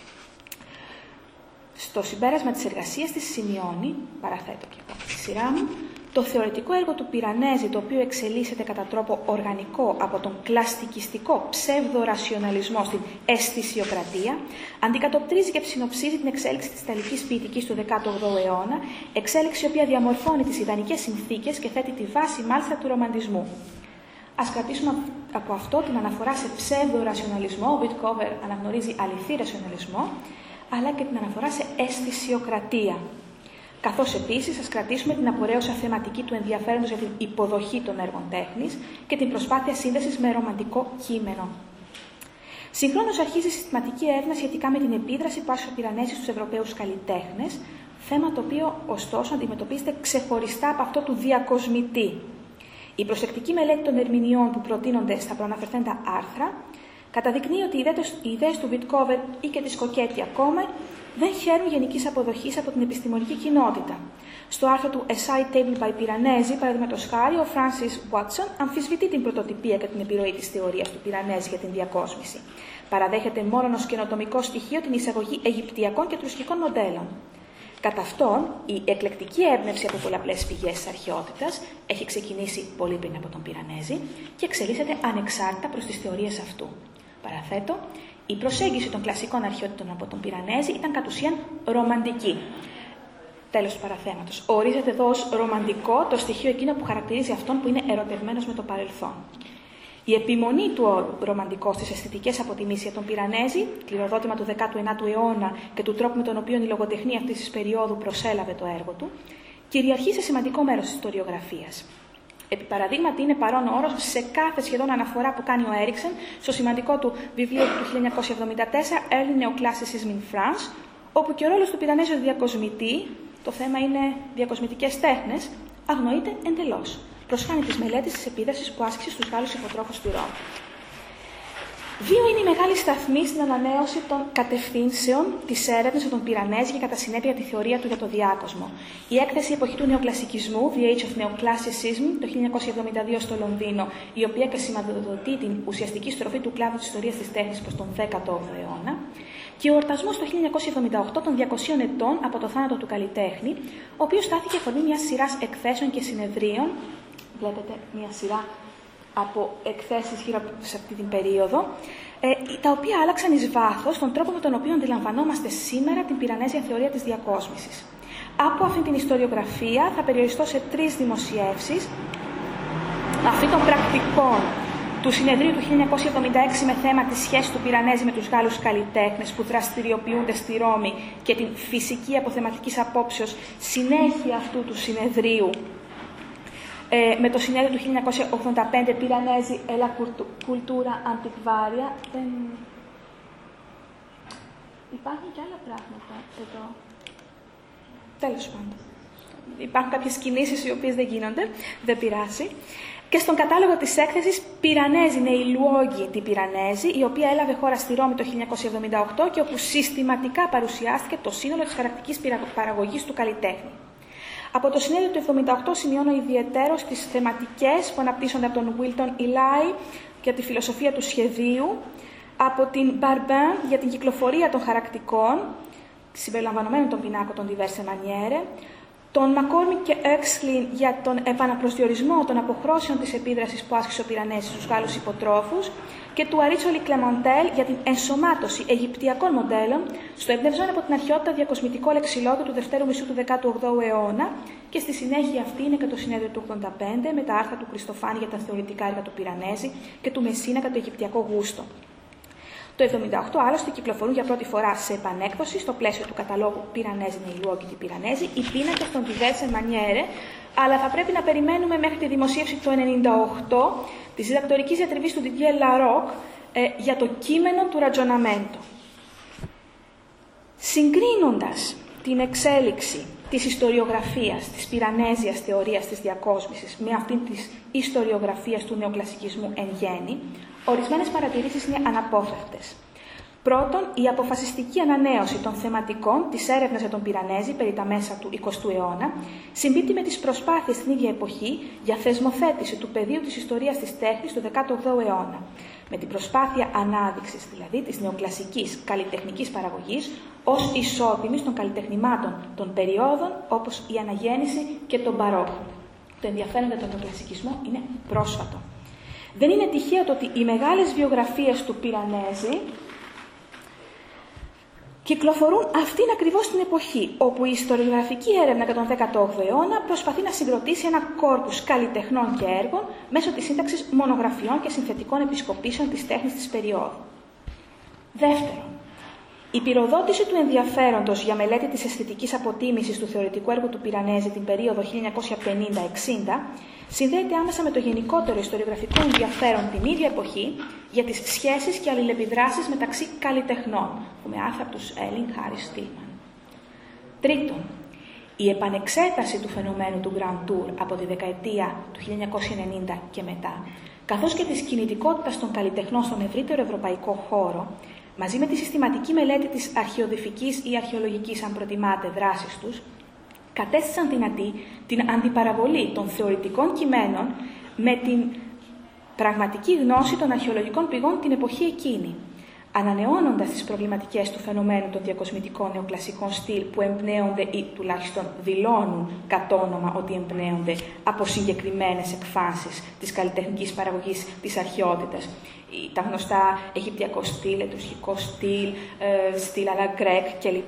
Στο συμπέρασμα της εργασίας της σημειώνει, παραθέτω και από τη σειρά μου, το θεωρητικό έργο του Πιρανέζη, το οποίο εξελίσσεται κατά τρόπο οργανικό από τον κλαστικιστικό ψευδορασιοναλισμό στην αισθησιοκρατία, αντικατοπτρίζει και συνοψίζει την εξέλιξη της ιταλικής ποιητικής του δέκατου όγδοου αιώνα, εξέλιξη η οποία διαμορφώνει τις ιδανικές συνθήκες και θέτει τη βάση μάλιστα του ρομαντισμού. Ας κρατήσουμε από αυτό την αναφορά σε ψευδορασιοναλισμό. Ο Βιτκόβερ αναγνωρίζει αληθή ρασιοναλισμό, αλλά και την αναφορά σε αισθησιοκρατία. Καθώς επίσης ας κρατήσουμε την απορρέουσα θεματική του ενδιαφέροντος για την υποδοχή των έργων τέχνης και την προσπάθεια σύνδεσης με ρομαντικό κείμενο. Συγχρόνως αρχίζει συστηματική έρευνα σχετικά με την επίδραση που άσκησε ο Πιρανέζης στους Ευρωπαίους καλλιτέχνες, θέμα το οποίο ωστόσο αντιμετωπίζεται ξεχωριστά από αυτό του διακοσμητή. Η προσεκτική μελέτη των ερμηνειών που προτείνονται στα προαναφερθέντα άρθρα καταδεικνύει ότι οι ιδέες του Βιτκόβερ ή και της Κοκέτη ακόμα δεν χαίρουν γενικής αποδοχής από την επιστημονική κοινότητα. Στο άρθρο του Essay Table by Piranesi, παραδείγματος χάρη, ο Francis Watson αμφισβητεί την πρωτοτυπία και την επιρροή της θεωρίας του Πιρανέζη για την διακόσμηση. Παραδέχεται μόνο ως καινοτομικό στοιχείο την εισαγωγή αιγυπτιακών και τουρκικών μοντέλων. Κατά αυτόν, η εκλεκτική έμπνευση από πολλαπλές πηγές της αρχαιότητας έχει ξεκινήσει πολύ πριν από τον Πιρανέζη και εξελίσσεται ανεξάρτητα προς τις θεωρίες αυτού. Παραθέτω, η προσέγγιση των κλασικών αρχαιότητων από τον Πιρανέζη ήταν κατ' ουσίαν ρομαντική. Τέλος του παραθέματος. Ορίζεται εδώ ως ρομαντικό το στοιχείο εκείνο που χαρακτηρίζει αυτόν που είναι ερωτευμένος με το παρελθόν. Η επιμονή του ρομαντικού στις αισθητικές αποτιμήσεις για τον Πιρανέζη, κληροδότημα του δέκατου ενάτου αιώνα και του τρόπου με τον οποίο η λογοτεχνία αυτής της περίοδου προσέλαβε το έργο του, κυριαρχεί σε σημαντικό μέρος της ιστοριογραφίας. Επί παραδείγματι, είναι παρόν ο όρος σε κάθε σχεδόν αναφορά που κάνει ο Έριξεν στο σημαντικό του βιβλίο του χίλια εννιακόσια εβδομήντα τέσσερα Early Neoclassicism in France, όπου και ο ρόλος του Πιρανέζιου διακοσμητή, το θέμα είναι διακοσμητικές τέχνες, αγνοείται εντελώς. Προσχάνει τις μελέτες της επίδρασης που άσκησε στους Γάλλους υποτρόφους του Ρώμη. Δύο είναι οι μεγάλοι σταθμοί στην ανανέωση των κατευθύνσεων της έρευνας από τον Πιρανέζη και κατά συνέπεια τη θεωρία του για το διάκοσμο. Η έκθεση εποχή του νεοκλασικισμού, The Age of Neoclassicism, το χίλια εννιακόσια εβδομήντα δύο στο Λονδίνο, η οποία και σηματοδοτεί την ουσιαστική στροφή του κλάδου της ιστορίας της τέχνης προς τον δέκατο όγδοο αιώνα, και ο εορτασμός το χίλια εννιακόσια εβδομήντα οκτώ των διακοσίων ετών από το θάνατο του καλλιτέχνη, ο οποίος στάθηκε αφορμή μιας σειράς εκθέσεων και συνεδρίων. Βλέπετε μια σειρά από εκθέσεις γύρω σε αυτή την περίοδο, ε, τα οποία άλλαξαν εις βάθος τον τρόπο με τον οποίο αντιλαμβανόμαστε σήμερα την Πιρανέζια θεωρία της διακόσμησης. Από αυτή την ιστοριογραφία θα περιοριστώ σε τρεις δημοσιεύσεις. Αυτή των πρακτικών του συνεδρίου του χίλια εννιακόσια εβδομήντα έξι με θέμα τη σχέση του Πιρανέζη με τους Γάλλους καλλιτέχνες που δραστηριοποιούνται στη Ρώμη και την φυσική αποθεματικής απόψεως συνέχεια αυτού του συνεδρίου, Ε, με το συνέδριο του χίλια εννιακόσια ογδόντα πέντε Πιρανέζη e la cultura antiquaria. Δεν... Υπάρχουν και άλλα πράγματα εδώ. Τέλος πάντων. Υπάρχουν κάποιες κινήσεις οι οποίες δεν γίνονται, δεν πειράζει. Και στον κατάλογο της έκθεσης Πιρανέζη nei luoghi di Piranesi, η οποία έλαβε χώρα στη Ρώμη το χίλια εννιακόσια εβδομήντα οκτώ και όπου συστηματικά παρουσιάστηκε το σύνολο της χαρακτικής παραγωγής του καλλιτέχνη. Από το συνέδριο του εβδομήντα οκτώ σημειώνω ιδιαιτέρως τις θεματικές που αναπτύσσονται από τον Wilton Ely για τη φιλοσοφία του σχεδίου, από την Barbin για την κυκλοφορία των χαρακτικών, συμπεριλαμβανομένων των πινάκων των diverse maniere, τον McCormick και Oexley για τον επαναπροσδιορισμό των αποχρώσεων της επίδρασης που άσκησε ο Πυρανέζης στους Γάλλους υποτρόφους και του Αρίτσολη Κλεμοντέλ για την ενσωμάτωση αιγυπτιακών μοντέλων στο εμπνευσμένο από την αρχαιότητα διακοσμητικό λεξιλόγιο του δευτέρου μισού του δέκατου ογδόου αιώνα, και στη συνέχεια αυτή είναι και το συνέδριο του ογδόντα πέντε με τα άρθρα του Κριστοφάνη για τα θεωρητικά έργα του Πυρανέζη και του Μεσίνα κατά το αιγυπτιακό γούστο. Το εβδομήντα οκτώ άλλωστε κυκλοφορούν για πρώτη φορά σε επανέκδοση στο πλαίσιο του καταλόγου Πυρανέζη Νεηλουό και τη Πυρανέζη οι πίνακες των diverse maniere, αλλά θα πρέπει να περιμένουμε μέχρι τη δημοσίευση του ενενήντα οκτώ της διδακτορικής διατριβής του Didier Larocque ε, για το κείμενο του Ρατζοναμέντο. Συγκρίνοντας την εξέλιξη της ιστοριογραφίας, της πυρανέζιας θεωρίας της διακόσμησης με αυτήν της ιστοριογραφίας του νεοκλασικισμού εν γέννη, ορισμένες παρατηρήσεις είναι αναπόφευκτες. Πρώτον, η αποφασιστική ανανέωση των θεματικών της έρευνας για τον Πυρανέζη περί τα μέσα του εικοστού αιώνα συμπίπτει με τις προσπάθειες στην ίδια εποχή για θεσμοθέτηση του πεδίου της ιστορίας της τέχνης του δέκατου ογδόου αιώνα, με την προσπάθεια ανάδειξης δηλαδή της νεοκλασικής καλλιτεχνικής παραγωγής ως ισότιμης των καλλιτεχνημάτων των περιόδων όπως η Αναγέννηση και τον Μπαρόκο. Το ενδιαφέρον για τον νεοκλασικισμό είναι πρόσφατο. Δεν είναι τυχαίο το ότι οι μεγάλες βιογραφίες του Πυρανέζη κυκλοφορούν αυτήν ακριβώς την εποχή, όπου η ιστοριογραφική έρευνα για τον δέκατο όγδοο αιώνα προσπαθεί να συγκροτήσει ένα κόρπους καλλιτεχνών και έργων μέσω της σύνταξης μονογραφιών και συνθετικών επισκοπήσεων της τέχνης της περίοδου. Δεύτερον, η πυροδότηση του ενδιαφέροντος για μελέτη της αισθητικής αποτίμησης του θεωρητικού έργου του Πυρανέζη την περίοδο χίλια εννιακόσια πενήντα εξήντα συνδέεται άμεσα με το γενικότερο ιστοριογραφικό ενδιαφέρον την ίδια εποχή για τις σχέσεις και αλληλεπιδράσεις μεταξύ καλλιτεχνών, με άρθρα από τους Έλλην, Χάρι, Στίλμαν. Τρίτον, η επανεξέταση του φαινομένου του Grand Tour από τη δεκαετία του χίλια εννιακόσια ενενήντα και μετά, καθώς και της κινητικότητας των καλλιτεχνών στον ευρύτερο ευρωπαϊκό χώρο, μαζί με τη συστηματική μελέτη της αρχαιοδυφικής ή αρχαιολογικής, αν προτιμάτε, δράσης τους, κατέστησαν δυνατή την αντιπαραβολή των θεωρητικών κειμένων με την πραγματική γνώση των αρχαιολογικών πηγών την εποχή εκείνη, ανανεώνοντας τις προβληματικές του φαινομένου των διακοσμητικών νεοκλασικών στυλ που εμπνέονται ή τουλάχιστον δηλώνουν κατ' όνομα ότι εμπνέονται από συγκεκριμένες εκφάνσεις της καλλιτεχνικής παραγωγής της αρχαιότητας. Τα γνωστά αιγυπτιακό στυλ, ετρουσχικό στυλ, ε, στυλ αλλά γκρέκ κλπ.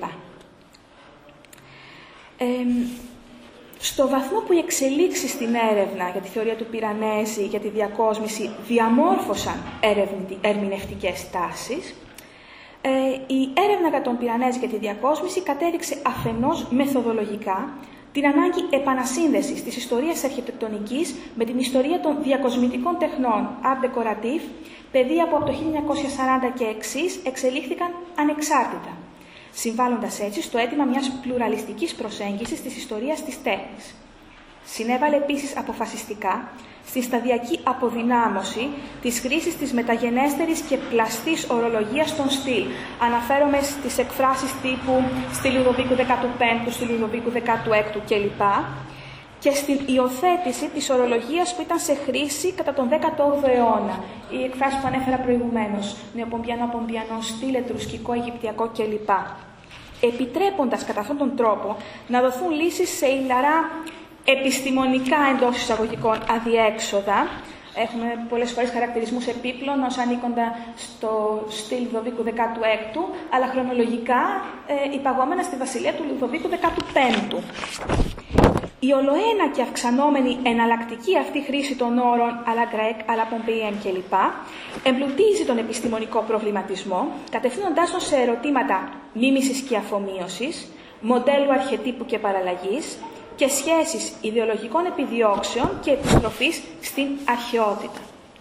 Ε, στο βαθμό που οι εξελίξεις στην έρευνα για τη θεωρία του Πυρανέζη, για τη διακόσμηση, διαμόρφωσαν ερμηνευτικές τάσεις, ε, η έρευνα για τον Πυρανέζη και τη διακόσμηση κατέδειξε αφενός μεθοδολογικά την ανάγκη επανασύνδεσης της ιστορίας αρχιτεκτονικής με την ιστορία των διακοσμητικών τεχνών, art decoratif, πεδία που από το χίλια εννιακόσια σαράντα και εξής εξελίχθηκαν ανεξάρτητα, συμβάλλοντας έτσι στο αίτημα μιας πλουραλιστικής προσέγγισης της ιστορίας της τέχνης. Συνέβαλε επίσης αποφασιστικά στη σταδιακή αποδυνάμωση της χρήσης της μεταγενέστερης και πλαστής ορολογίας των στυλ. Αναφέρομαι στις εκφράσεις τύπου στη Λουδοβίκου δεκαπέντε, στη Λουδοβίκου δεκαέξι κλπ. Και στην υιοθέτηση της ορολογίας που ήταν σε χρήση κατά τον δέκατο όγδοο αιώνα. Οι εκφράσεις που ανέφερα προηγουμένως, νεοπομπιανό, πομπιανό, στυλ, ετρουσκικό, αιγυπτιακό κλπ. Επιτρέποντας κατά αυτόν τον τρόπο να δοθούν λύσεις σε ηλαρά επιστημονικά εντός εισαγωγικών αδιέξοδα. Έχουμε πολλές φορές χαρακτηρισμούς επίπλων ως ανήκοντα στο στυλ Λουδοβίκου δεκαέξι, αλλά χρονολογικά ε, υπαγόμενα στη βασιλεία του Λουδοβίκου δεκαπέντε. Η ολοένα και αυξανόμενη εναλλακτική αυτή χρήση των όρων αλλά γκρέκ, αλλά πομπιέν κλπ. Εμπλουτίζει τον επιστημονικό προβληματισμό, κατευθύνοντάς τον σε ερωτήματα μίμησης και αφομοίωσης, μοντέλου αρχετύπου και παραλλαγής και σχέσεις ιδεολογικών επιδιώξεων και επιστροφής στην αρχαιότητα.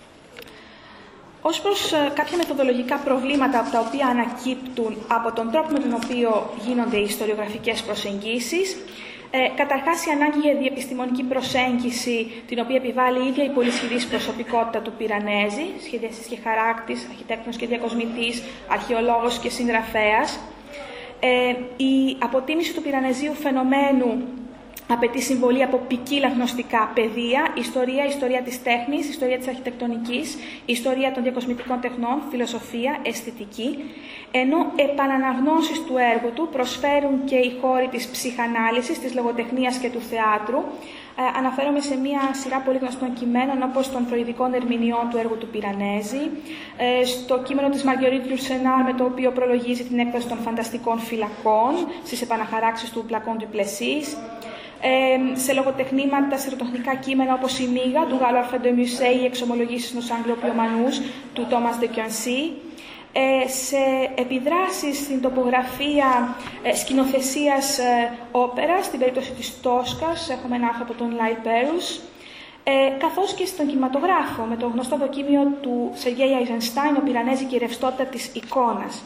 Ως προς κάποια μεθοδολογικά προβλήματα από τα οποία ανακύπτουν από τον τρόπο με τον οποίο γίνονται οι ιστοριογραφικές προσεγγίσεις, Ε, καταρχάς, η ανάγκη για διεπιστημονική προσέγγιση, την οποία επιβάλλει η ίδια η πολυσχηδής προσωπικότητα του Πυρανέζη, σχεδιαστής και χαράκτης, αρχιτέκτονος και διακοσμητής, αρχαιολόγος και συγγραφέας. Ε, η αποτίμηση του πυρανεζίου φαινομένου απαιτεί συμβολή από ποικίλα γνωστικά πεδία, ιστορία, ιστορία της τέχνης, ιστορία της αρχιτεκτονικής, ιστορία των διακοσμητικών τεχνών, φιλοσοφία, αισθητική, ενώ επαναναγνώσεις του έργου του προσφέρουν και οι χώροι της ψυχανάλυσης, της λογοτεχνίας και του θεάτρου. Ε, αναφέρομαι σε μια σειρά πολύ γνωστών κειμένων, όπως των προειδικών ερμηνειών του έργου του Πιρανέζη, ε, στο κείμενο της Μαργιορίτ Λουρσενάρ, με το οποίο προλογίζει την έκδοση των φανταστικών φυλακών, στις επαναχαράξεις του Πλακόν του Πλεσσίς, ε, σε λογοτεχνήματα, σε ρωτοχνικά κείμενα όπως η Μίγα του Γάλλου Αλφρέντο Μιουσέ, οι εξομολογήσεις ενός Αγγλοπιωμανούς του Τόμας Ντε Κιονσί, ε, σε επιδράσεις στην τοπογραφία ε, σκηνοθεσίας ε, όπερας, στην περίπτωση της Τόσκας, έχουμε ένα άρθρο από τον Λάι Πέρους, ε, καθώς και στον κινηματογράφο, με το γνωστό δοκίμιο του Σεργέη Αϊζενστάιν, ο Πιρανέζη και η ρευστότητα της εικόνας.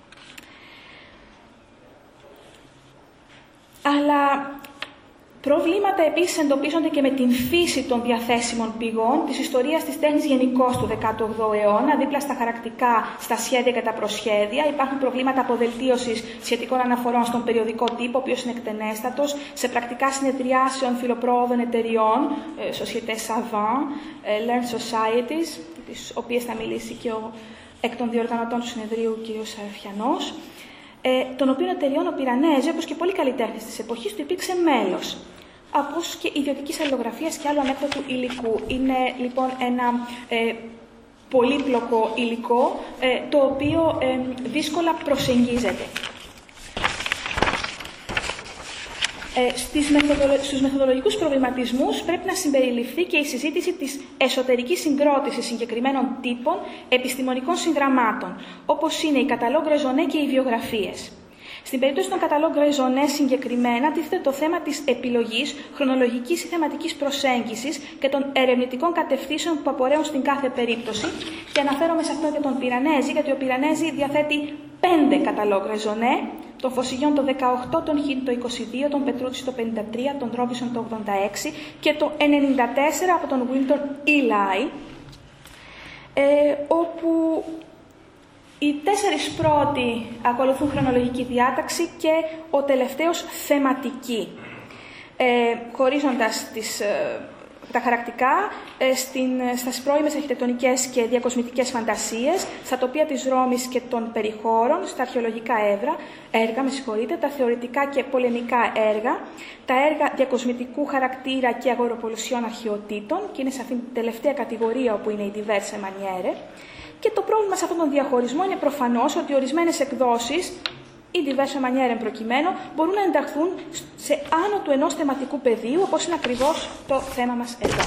Αλλά προβλήματα επίσης εντοπίζονται και με την φύση των διαθέσιμων πηγών της ιστορίας της τέχνης γενικώς του δέκατου όγδοου αιώνα, δίπλα στα χαρακτικά, στα σχέδια και τα προσχέδια. Υπάρχουν προβλήματα αποδελτίωσης σχετικών αναφορών στον περιοδικό τύπο, ο οποίος είναι εκτενέστατος, σε πρακτικά συνεδριάσεων φιλοπρόοδων εταιριών, Sociétés Savants, Learned Societies, τις οποίες θα μιλήσει και ο εκ των διοργανωτών του συνεδρίου κ. Σαρφιανός, των οποίων εταιριών ο Πιρανέζη, όπως και πολλοί καλλιτέχνες της εποχής του, υπήρξε μέλος, όπως και ιδιωτικής αλληλογραφίας και άλλου ανέκδοτου υλικού. Είναι λοιπόν ένα ε, πολύπλοκο υλικό, ε, το οποίο ε, δύσκολα προσεγγίζεται. Ε, στις μεθοδολο... Στους μεθοδολογικούς προβληματισμούς πρέπει να συμπεριληφθεί και η συζήτηση της εσωτερικής συγκρότησης συγκεκριμένων τύπων επιστημονικών συγγραμμάτων, όπως είναι η καταλόγ Ρεζονέ και οι βιογραφίες. Στην περίπτωση των καταλόγ Ρεζονέ συγκεκριμένα τίθεται το θέμα της επιλογής, χρονολογικής ή θεματικής προσέγγισης και των ερευνητικών κατευθύνσεων που απορρέουν στην κάθε περίπτωση. Και αναφέρομαι σε αυτό για τον Πιρανέζη, γιατί ο Πιρανέζη διαθέτει πέντε καταλόγ Ρεζονέ, τον Φωσιγιόν το δεκαοκτώ, τον Χιν το είκοσι δύο, τον Πετρούτσι το πενήντα τρία, τον Ρόμπισον το ογδόντα έξι και το ενενήντα τέσσερα από τον Βίλτον Ήλαϊ, ε, όπου οι τέσσερις πρώτοι ακολουθούν χρονολογική διάταξη και ο τελευταίος θεματική, ε, χωρίζοντας τις, ε, τα χαρακτικά ε, στην, στις πρώιμες αρχιτεκτονικές και διακοσμητικές φαντασίες, στα τοπία της Ρώμης και των περιχώρων, στα αρχαιολογικά έδρα, έργα, με συγχωρείτε, τα θεωρητικά και πολεμικά έργα, τα έργα διακοσμητικού χαρακτήρα και αγοροπολισιών αρχαιοτήτων, και είναι σε αυτήν την τελευταία κατηγορία όπου είναι οι diverse maniere. Και το πρόβλημα σε αυτόν τον διαχωρισμό είναι προφανώς ότι ορισμένες εκδόσεις, ή diverse maniere προκειμένου, μπορούν να ενταχθούν σε άνω του ενός θεματικού πεδίου, όπως είναι ακριβώς το θέμα μας εδώ.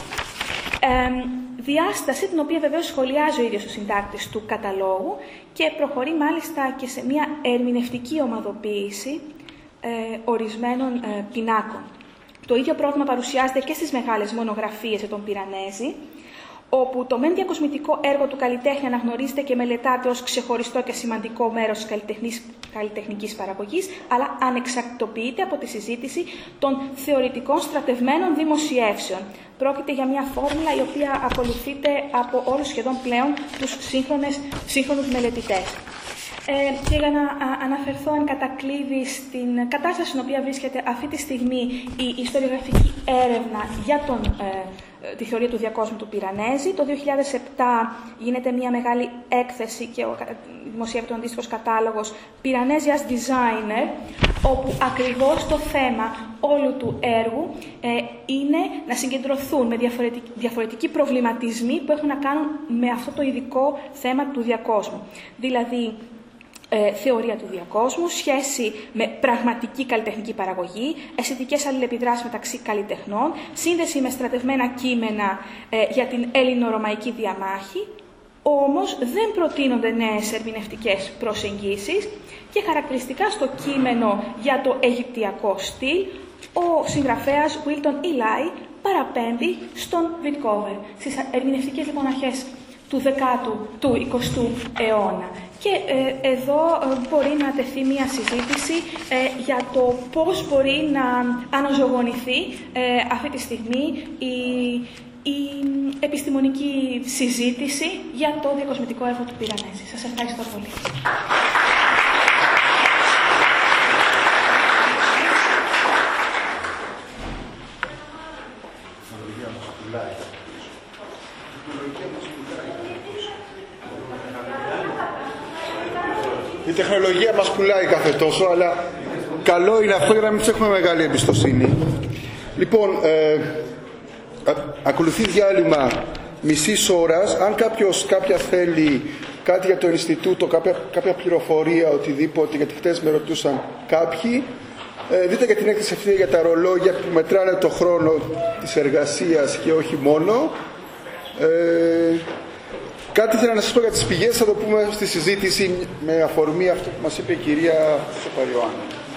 Ε, διάσταση, την οποία βεβαίως σχολιάζει ο ίδιος ο συντάκτης του καταλόγου και προχωρεί μάλιστα και σε μια ερμηνευτική ομαδοποίηση ε, ορισμένων ε, πινάκων. Το ίδιο πρόβλημα παρουσιάζεται και στις μεγάλες μονογραφίες για τον Πιρανέζη, όπου το μεν διακοσμητικό έργο του καλλιτέχνη αναγνωρίζεται και μελετάται ως ξεχωριστό και σημαντικό μέρος της καλλιτεχνικής παραγωγής, αλλά ανεξαρτητοποιείται από τη συζήτηση των θεωρητικών στρατευμένων δημοσιεύσεων. Πρόκειται για μια φόρμουλα η οποία ακολουθείται από όλους σχεδόν πλέον τους σύγχρονους μελετητές. Ε, και για να α, αναφερθώ εν κατακλείδη στην κατάσταση στην οποία βρίσκεται αυτή τη στιγμή η ιστοριογραφική έρευνα για τον, ε, τη θεωρία του διακόσμου του Πιρανέζη. Το δύο χιλιάδες επτά γίνεται μια μεγάλη έκθεση και ο, δημοσιεύεται ο αντίστοιχος κατάλογος Πιρανέζη as Designer, όπου ακριβώς το θέμα όλου του έργου ε, είναι να συγκεντρωθούν με διαφορετικοί, διαφορετικοί προβληματισμοί που έχουν να κάνουν με αυτό το ειδικό θέμα του διακόσμου. Δηλαδή, Ε, θεωρία του διακόσμου, σχέση με πραγματική καλλιτεχνική παραγωγή, αισθητικές αλληλεπιδράσεις μεταξύ καλλιτεχνών, σύνδεση με στρατευμένα κείμενα ε, για την Έλληνο-Ρωμαϊκή διαμάχη. Όμως δεν προτείνονται νέες ερμηνευτικές προσεγγίσεις και χαρακτηριστικά στο κείμενο για το Αιγυπτιακό στυλ, ο συγγραφέας Βίλτον Ήλαϊ παραπέμπει στον Βιτκόβερ, στις ερμηνευτικές λοιπόν αρχές του δεκάτου, του εικοστού αιώνα. Και ε, εδώ ε, μπορεί να τεθεί μια συζήτηση ε, για το πώς μπορεί να αναζωογονηθεί ε, αυτή τη στιγμή η, η επιστημονική συζήτηση για το διακοσμητικό έργο του Πιρανέζη. Σας ευχαριστώ πολύ. τεχνολογία μας πουλάει κάθε τόσο, αλλά καλό είναι αυτό για να μην τους έχουμε μεγάλη εμπιστοσύνη. Λοιπόν, ε, α, ακολουθεί διάλειμμα μισής ώρας. Αν κάποιος, κάποια θέλει κάτι για το Ινστιτούτο, κάποια, κάποια πληροφορία, οτιδήποτε, γιατί χτες με ρωτούσαν κάποιοι, ε, δείτε για την έκθεση αυτή για τα ρολόγια που μετράνε το χρόνο της εργασίας και όχι μόνο. Ε, κάτι ήθελα να σας πω για τις πηγές, θα το πούμε στη συζήτηση με αφορμή αυτό που μας είπε η κυρία Σοπαριωάννη.